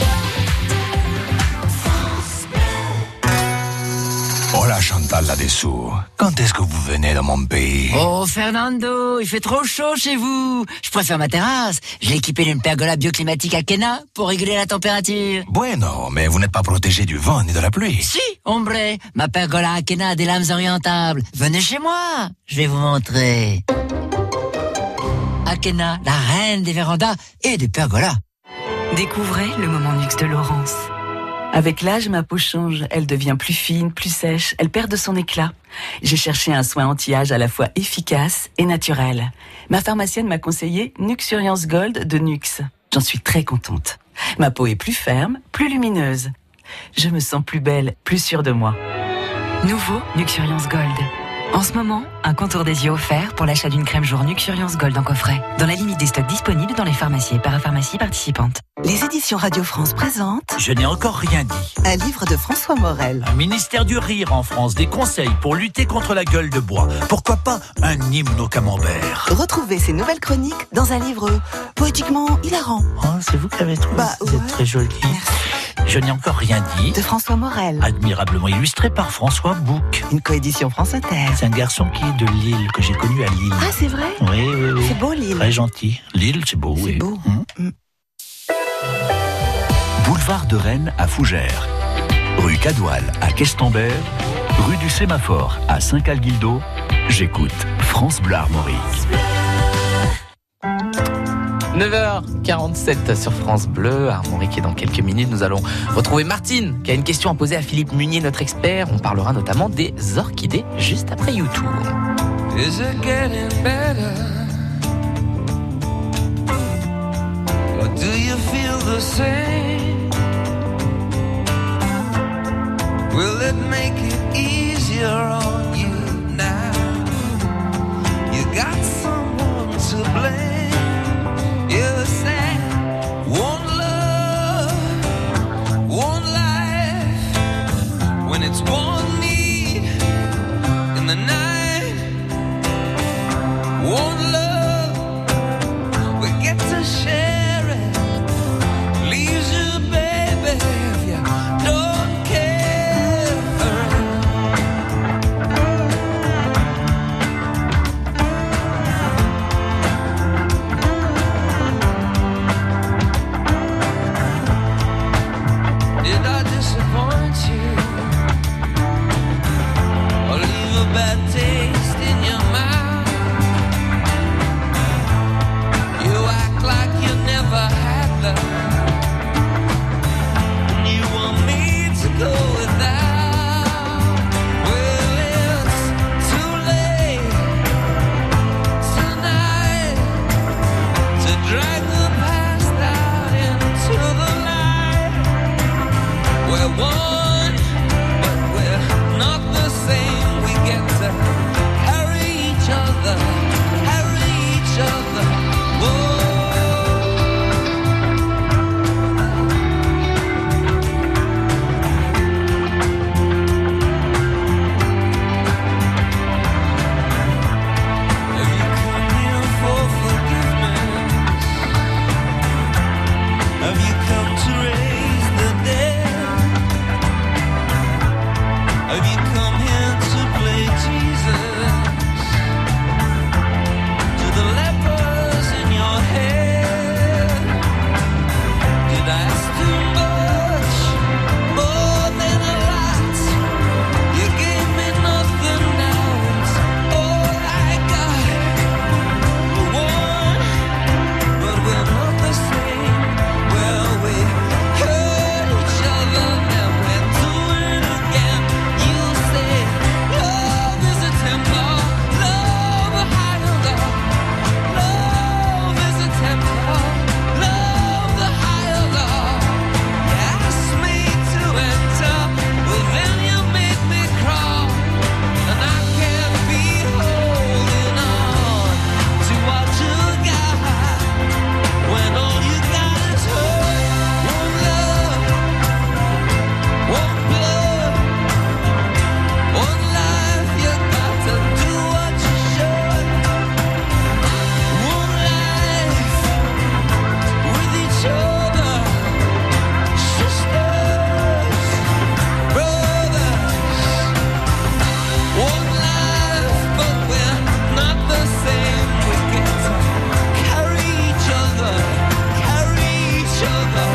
Hola Chantal là-dessous. Quand est-ce que vous venez dans mon pays? Oh Fernando, il fait trop chaud chez vous. Je préfère ma terrasse. Je l'ai équipée d'une pergola bioclimatique Akena pour réguler la température. Bueno, mais vous n'êtes pas protégé du vent ni de la pluie. Si, hombre, ma pergola Akena a des lames orientables. Venez chez moi, je vais vous montrer. Akena, la reine des vérandas et des pergolas. Découvrez le moment Nuxe de Laurence. Avec l'âge, ma peau change. Elle devient plus fine, plus sèche. Elle perd de son éclat. J'ai cherché un soin anti-âge à la fois efficace et naturel. Ma pharmacienne m'a conseillé Nuxuriance Gold de Nuxe. J'en suis très contente. Ma peau est plus ferme, plus lumineuse. Je me sens plus belle, plus sûre de moi. Nouveau Nuxuriance Gold. En ce moment, un contour des yeux offert pour l'achat d'une crème jour Nuxuriance Gold en coffret. Dans la limite des stocks disponibles dans les pharmacies et parapharmacies participantes. Les éditions Radio France présentent Je n'ai encore rien dit. Un livre de François Morel. Un ministère du rire en France, des conseils pour lutter contre la gueule de bois. Pourquoi pas un hymne au camembert. Retrouvez ces nouvelles chroniques dans un livre poétiquement hilarant. Oh, c'est vous qui avez trouvé. Bah, c'est ouais. très joli. Merci. Je n'ai encore rien dit. De François Morel. Admirablement illustré par François Bouc. Une coédition France Inter. C'est un garçon qui est de Lille, que j'ai connu à Lille. Ah, c'est vrai? Oui, oui, oui. C'est beau, Lille. Très gentil. Lille, c'est beau, c'est oui. C'est beau. Mmh. Boulevard de Rennes à Fougères. Rue Cadoual à Questembert. Rue du Sémaphore à Saint-Calguildo. J'écoute France Bleu Armorique. neuf heures quarante-sept sur France Bleu, Armorique, et dans quelques minutes nous allons retrouver Martine qui a une question à poser à Philippe Munier, notre expert. On parlera notamment des orchidées juste après YouTube. Is it getting better? Or do you feel the same? Will it make it easier on you now? You got someone to blame. You say, one love, one life, when it's one need in the night, one love, we get to share it, leaves you Have you come to raise the dead? Have you come here to play Jesus? To the lepers in your head? Did I ask too much? More than a lot. You gave me nothing, now it's all I got. One, but we're not the same. Well, we hurt each other, now we're doing it again. You say love is a temper, love a higher love. Love is a temper, love the higher love. You asked me to enter, but then you made me crawl, and I can't be holding on to what you got when all you got is hurt. One love, one blood, one life. You got to do what you should. One life with each other, sisters, brothers. One life, but we're not the same. We get to carry each other, carry each other.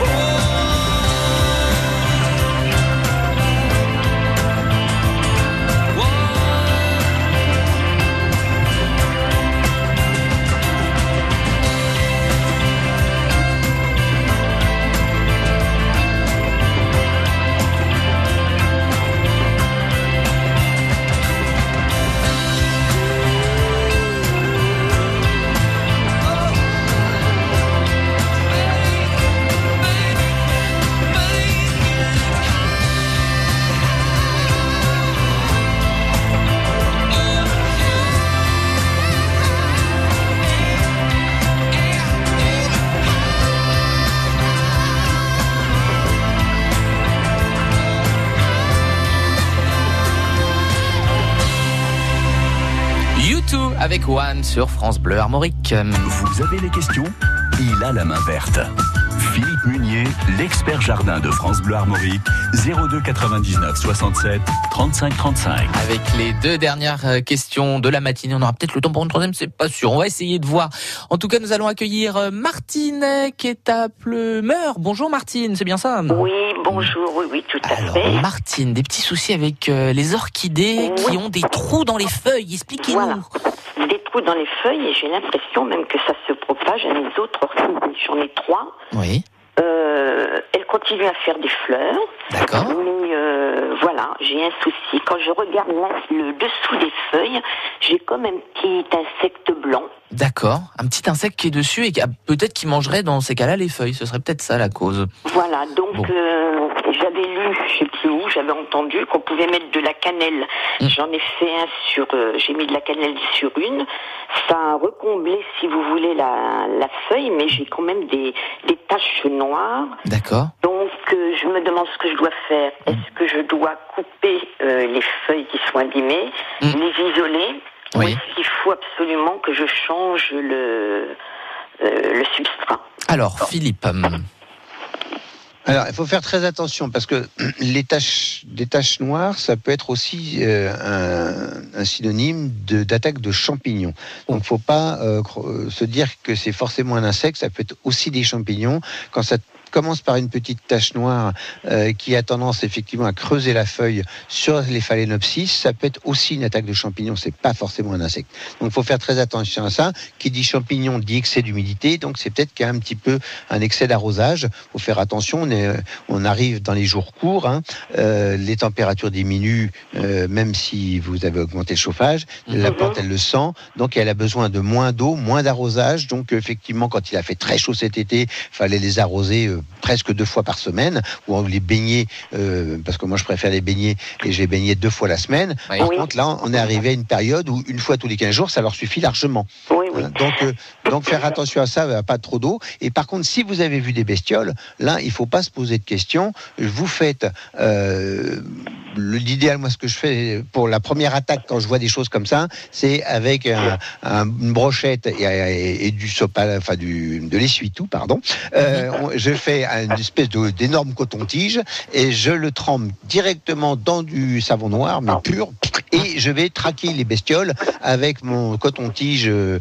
U deux avec One sur France Bleu Armorique. Vous avez les questions? Il a la main verte. Philippe Munier, l'expert jardin de France Bleu Armorique, zéro deux quatre-vingt-dix-neuf soixante-sept trente-cinq trente-cinq. Avec les deux dernières questions de la matinée, on aura peut-être le temps pour une troisième, c'est pas sûr. On va essayer de voir. En tout cas, nous allons accueillir Martine qui est à Pleumeur. Bonjour Martine, c'est bien ça? Oui, bonjour, oui, oui, tout à Alors, fait. Martine, des petits soucis avec euh, les orchidées Oui. qui ont des trous dans les feuilles. Expliquez-nous. Voilà. Des trous dans les feuilles et j'ai l'impression même que ça se propage à mes autres orchidées. J'en ai trois. Oui. Euh, elles continuent à faire des fleurs. D'accord. Mais euh, voilà, j'ai un souci. Quand je regarde là, le dessous des feuilles, j'ai comme un petit insecte blanc. D'accord. Un petit insecte qui est dessus et qui a- peut-être qui mangerait dans ces cas-là les feuilles. Ce serait peut-être ça la cause. Voilà, donc Bon. euh, j'avais lu, je sais plus où, j'avais entendu qu'on pouvait mettre de la cannelle. Mm. J'en ai fait un sur, euh, j'ai mis de la cannelle sur une. Ça a recomblé, si vous voulez, la, la feuille, mais j'ai quand même des, des taches noires. D'accord. Donc euh, je me demande ce que je dois faire. Est-ce que je dois couper euh, les feuilles qui sont abîmées, les isoler, ou Oui. est-ce qu'il faut absolument que je change le, euh, le substrat? Alors, Philippe. hum, Alors, il faut faire très attention parce que les taches, des taches noires, ça peut être aussi euh, un, un synonyme de, d'attaque de champignons. Donc, il ne faut pas euh, cro- se dire que c'est forcément un insecte, ça peut être aussi des champignons. Quand ça commence par une petite tache noire euh, qui a tendance effectivement à creuser la feuille sur les phalaenopsis, ça peut être aussi une attaque de champignons, c'est pas forcément un insecte. Donc il faut faire très attention à ça. Qui dit champignon dit excès d'humidité, donc c'est peut-être qu'il y a un petit peu un excès d'arrosage. Il faut faire attention, on, est, on arrive dans les jours courts, hein, euh, les températures diminuent, euh, même si vous avez augmenté le chauffage, la plante elle le sent, donc elle a besoin de moins d'eau, moins d'arrosage, donc effectivement quand il a fait très chaud cet été, il fallait les arroser euh, presque deux fois par semaine, ou on les baigner, euh, parce que moi je préfère les baigner, et j'ai baigné deux fois la semaine. Oui. Par contre, là, on est arrivé à une période où une fois tous les quinze jours, ça leur suffit largement. Oui, oui. Hein, donc, euh, donc faire attention à ça, euh, pas trop d'eau. Et par contre, si vous avez vu des bestioles, là, il faut pas se poser de questions. Vous faites... Euh, l'idéal, moi, ce que je fais pour la première attaque quand je vois des choses comme ça, c'est avec un, un, une brochette et, et, et du sopal, enfin du de l'essuie-tout, pardon. Euh, on, je fais une espèce de, d'énorme coton-tige et je le trempe directement dans du savon noir, mais pur, et je vais traquer les bestioles avec mon coton-tige euh,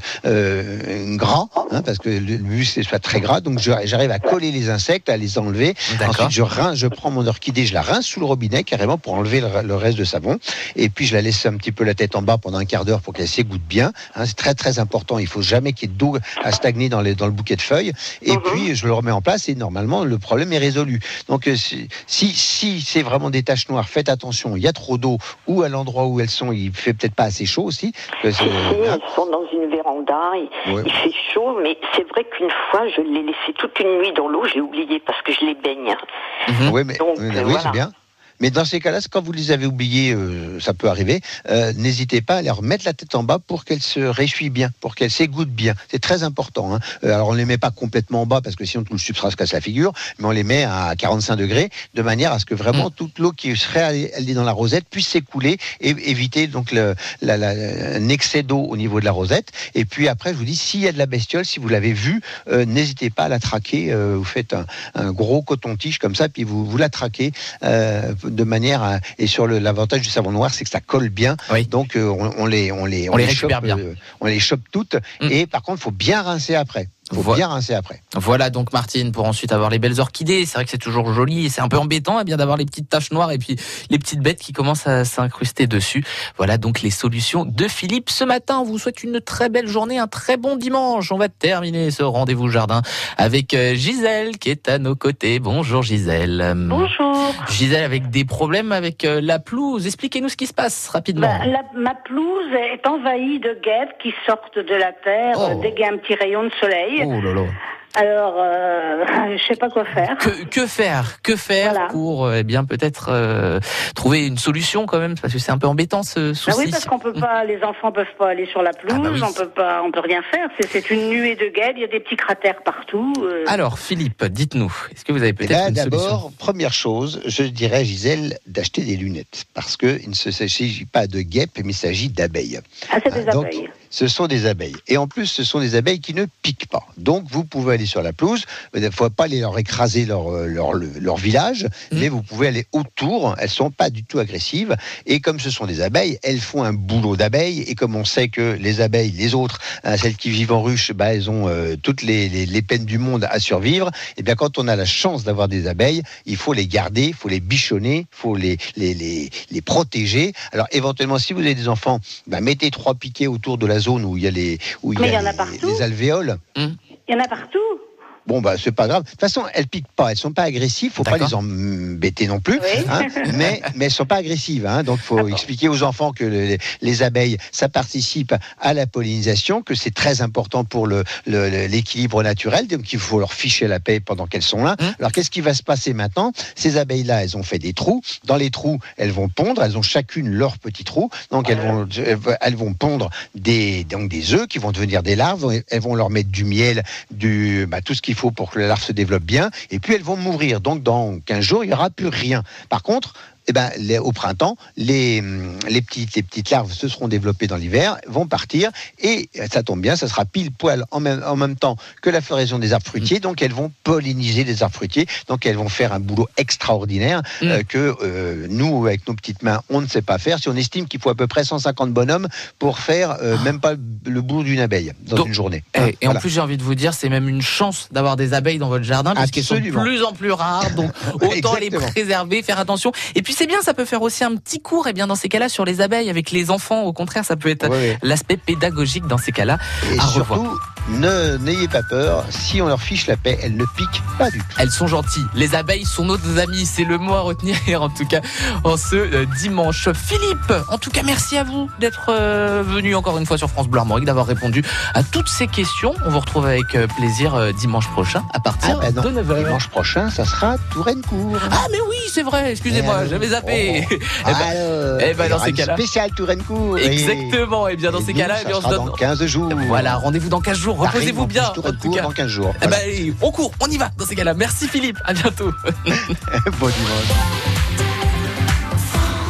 euh, gras, hein, parce que le but c'est que ce soit très gras, donc je, j'arrive à coller les insectes, à les enlever. D'accord. Ensuite, je rince, je prends mon orchidée, je la rince sous le robinet carrément pour enlever le, le reste de savon, et puis je la laisse un petit peu la tête en bas pendant un quart d'heure pour qu'elle s'égoutte bien. Hein, c'est très très important. Il faut jamais qu'il y ait d'eau à stagner dans, les, dans le bouquet de feuilles. Et mmh. puis je le remets en place et normalement le problème est résolu. Donc euh, si, si si c'est vraiment des taches noires, faites attention. Il y a trop d'eau ou à l'endroit où elles sont, il fait peut-être pas assez chaud aussi. Que c'est, si, elles sont dans une véranda, il, ouais. il fait chaud, mais c'est vrai qu'une fois je l'ai laissé toute une nuit dans l'eau, j'ai oublié parce que je les baigne. Mmh. Oui, mais Donc, oui, euh, oui voilà. c'est bien. Mais dans ces cas-là, quand vous les avez oubliés, euh, ça peut arriver, euh, n'hésitez pas à les remettre la tête en bas pour qu'elles se réchouissent bien, pour qu'elles s'égouttent bien. C'est très important. Hein. Euh, alors on ne les met pas complètement en bas parce que sinon tout le substrat se casse la figure, mais on les met à quarante-cinq degrés de manière à ce que vraiment mmh. toute l'eau qui serait elle est dans la rosette puisse s'écouler et éviter donc le, la, la, un excès d'eau au niveau de la rosette. Et puis après, je vous dis, s'il y a de la bestiole, si vous l'avez vue, euh, n'hésitez pas à la traquer. Euh, vous faites un, un gros coton-tige comme ça, puis vous, vous la traquez. Euh, de manière à, et sur le, l'avantage du savon noir, c'est que ça colle bien. Oui. Donc euh, on, on les on les on, on les les récupère chope, bien. Euh, on les chope toutes. Mm. Et par contre, il faut bien rincer après. Faut voilà. bien rincer après. Voilà donc Martine, pour ensuite avoir les belles orchidées. C'est vrai que c'est toujours joli et c'est un peu embêtant eh bien d'avoir les petites taches noires et puis les petites bêtes qui commencent à s'incruster dessus. Voilà donc les solutions de Philippe ce matin. On vous souhaite une très belle journée, un très bon dimanche. On va terminer ce rendez-vous jardin avec Gisèle qui est à nos côtés. Bonjour Gisèle. Bonjour. Gisèle, avec des problèmes avec la pelouse. Expliquez-nous ce qui se passe rapidement. Bah, la, ma pelouse est envahie de guêpes qui sortent de la terre oh. dès qu'il y a un petit rayon de soleil. Oh là là. Alors, euh, je sais pas quoi faire. Que, que faire Que faire voilà. pour, eh bien, peut-être euh, trouver une solution quand même, parce que c'est un peu embêtant ce souci. Ah oui, parce qu'on peut pas, les enfants peuvent pas aller sur la pelouse, ah bah oui. on peut pas, on peut rien faire. C'est, c'est une nuée de guêpes, il y a des petits cratères partout. Euh... Alors, Philippe, dites-nous, est-ce que vous avez peut-être là, une d'abord, solution ? D'abord, première chose, je dirais, Gisèle, d'acheter des lunettes, parce que il ne s'agit pas de guêpes, mais il s'agit d'abeilles. Ah, c'est des Donc, abeilles. Ce sont des abeilles. Et en plus, ce sont des abeilles qui ne piquent pas. Donc, vous pouvez aller sur la pelouse. Il ne faut pas aller leur écraser leur, leur, leur, leur village, mmh. mais vous pouvez aller autour. Elles ne sont pas du tout agressives. Et comme ce sont des abeilles, elles font un boulot d'abeilles. Et comme on sait que les abeilles, les autres, hein, celles qui vivent en ruche, bah, elles ont euh, toutes les, les, les peines du monde à survivre. Et bien, quand on a la chance d'avoir des abeilles, il faut les garder, il faut les bichonner, il faut les, les, les, les protéger. Alors, éventuellement, si vous avez des enfants, bah, mettez trois piquets autour de la zone où il y a les, où il y a les, les alvéoles. Il y en a partout. Bon, bah, c'est pas grave. De toute façon, elles piquent pas, elles sont pas agressives, faut D'accord. pas les embêter non plus, oui. hein, mais, mais elles sont pas agressives, hein, donc faut D'accord. expliquer aux enfants que les, les abeilles, ça participe à la pollinisation, que c'est très important pour le, le, l'équilibre naturel, donc il faut leur ficher la paix pendant qu'elles sont là. Mmh. Alors, qu'est-ce qui va se passer maintenant ? Ces abeilles-là, elles ont fait des trous. Dans les trous, elles vont pondre, elles ont chacune leur petit trou, donc elles vont, elles vont pondre des, donc des œufs qui vont devenir des larves, elles vont leur mettre du miel, du, bah, tout ce qu'il faut pour que la larve se développe bien, et puis elles vont mourir. Donc dans quinze jours, il n'y aura plus rien. Par contre, eh ben, les, au printemps, les, les, petites, les petites larves se seront développées dans l'hiver, vont partir, et ça tombe bien, ça sera pile poil en même, en même temps que la floraison des arbres fruitiers, donc elles vont polliniser les arbres fruitiers, donc elles vont faire un boulot extraordinaire mmh. euh, que euh, nous, avec nos petites mains, on ne sait pas faire. Si on estime qu'il faut à peu près cent cinquante bonhommes pour faire euh, ah. même pas le boulot d'une abeille dans donc, une journée. Et, hein, et voilà. En plus, j'ai envie de vous dire, c'est même une chance d'avoir des abeilles dans votre jardin, puisqu'elles sont de plus en plus rares, donc autant les préserver, faire attention. Et puis c'est bien, ça peut faire aussi un petit cours, et bien dans ces cas-là, sur les abeilles avec les enfants. Au contraire, ça peut être ouais. l'aspect pédagogique dans ces cas-là. Et à surtout, revoir. Ne, n'ayez pas peur, si on leur fiche la paix, elles ne piquent pas du tout. Elles sont gentilles. Les abeilles sont nos amis, c'est le mot à retenir en tout cas en ce euh, dimanche. Philippe, en tout cas, merci à vous d'être euh, venu encore une fois sur France Bleu Armorique, d'avoir répondu à toutes ces questions. On vous retrouve avec euh, plaisir euh, dimanche prochain à partir ah, bah de neuf heures. Dimanche prochain, ça sera Touraine-Court. Ah mais oui, c'est vrai, excusez-moi, j'avais zappé. Oh. Eh ben, alors, eh ben dans ces cas-là. Spécial Touraine-Court. Exactement, et bien dans et ces nous, cas-là, ça on se donne dans quinze jours. Voilà, rendez-vous dans quinze jours. Reposez-vous bien. En tout cas. Dans quinze jours. Voilà. Eh ben, on court, on y va dans ces cas-là. Merci Philippe, à bientôt. Bon dimanche.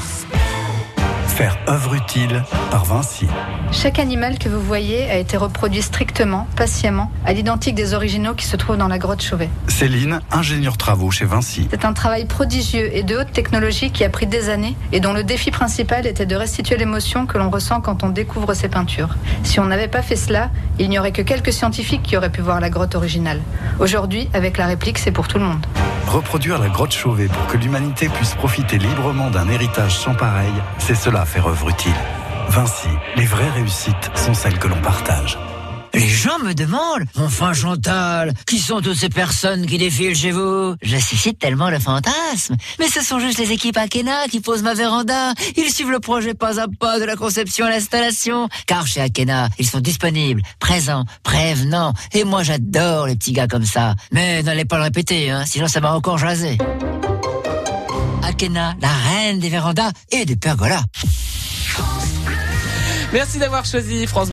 Faire œuvre utile par Vinci. Chaque animal que vous voyez a été reproduit strictement, patiemment, à l'identique des originaux qui se trouvent dans la grotte Chauvet. Céline, ingénieure travaux chez Vinci. C'est un travail prodigieux et de haute technologie qui a pris des années et dont le défi principal était de restituer l'émotion que l'on ressent quand on découvre ces peintures. Si on n'avait pas fait cela, il n'y aurait que quelques scientifiques qui auraient pu voir la grotte originale. Aujourd'hui, avec la réplique, c'est pour tout le monde. Reproduire la grotte Chauvet pour que l'humanité puisse profiter librement d'un héritage sans pareil, c'est cela faire œuvre utile. Vinci, les vraies réussites sont celles que l'on partage. Les gens me demandent, enfin Chantal, qui sont toutes ces personnes qui défilent chez vous? Je suscite tellement le fantasme. Mais ce sont juste les équipes Akena qui posent ma véranda. Ils suivent le projet pas à pas de la conception à l'installation. Car chez Akena, ils sont disponibles, présents, prévenants. Et moi j'adore les petits gars comme ça. Mais n'allez pas le répéter, hein, sinon ça m'a encore jasé. Akena, la reine des vérandas et des pergolas. Merci d'avoir choisi France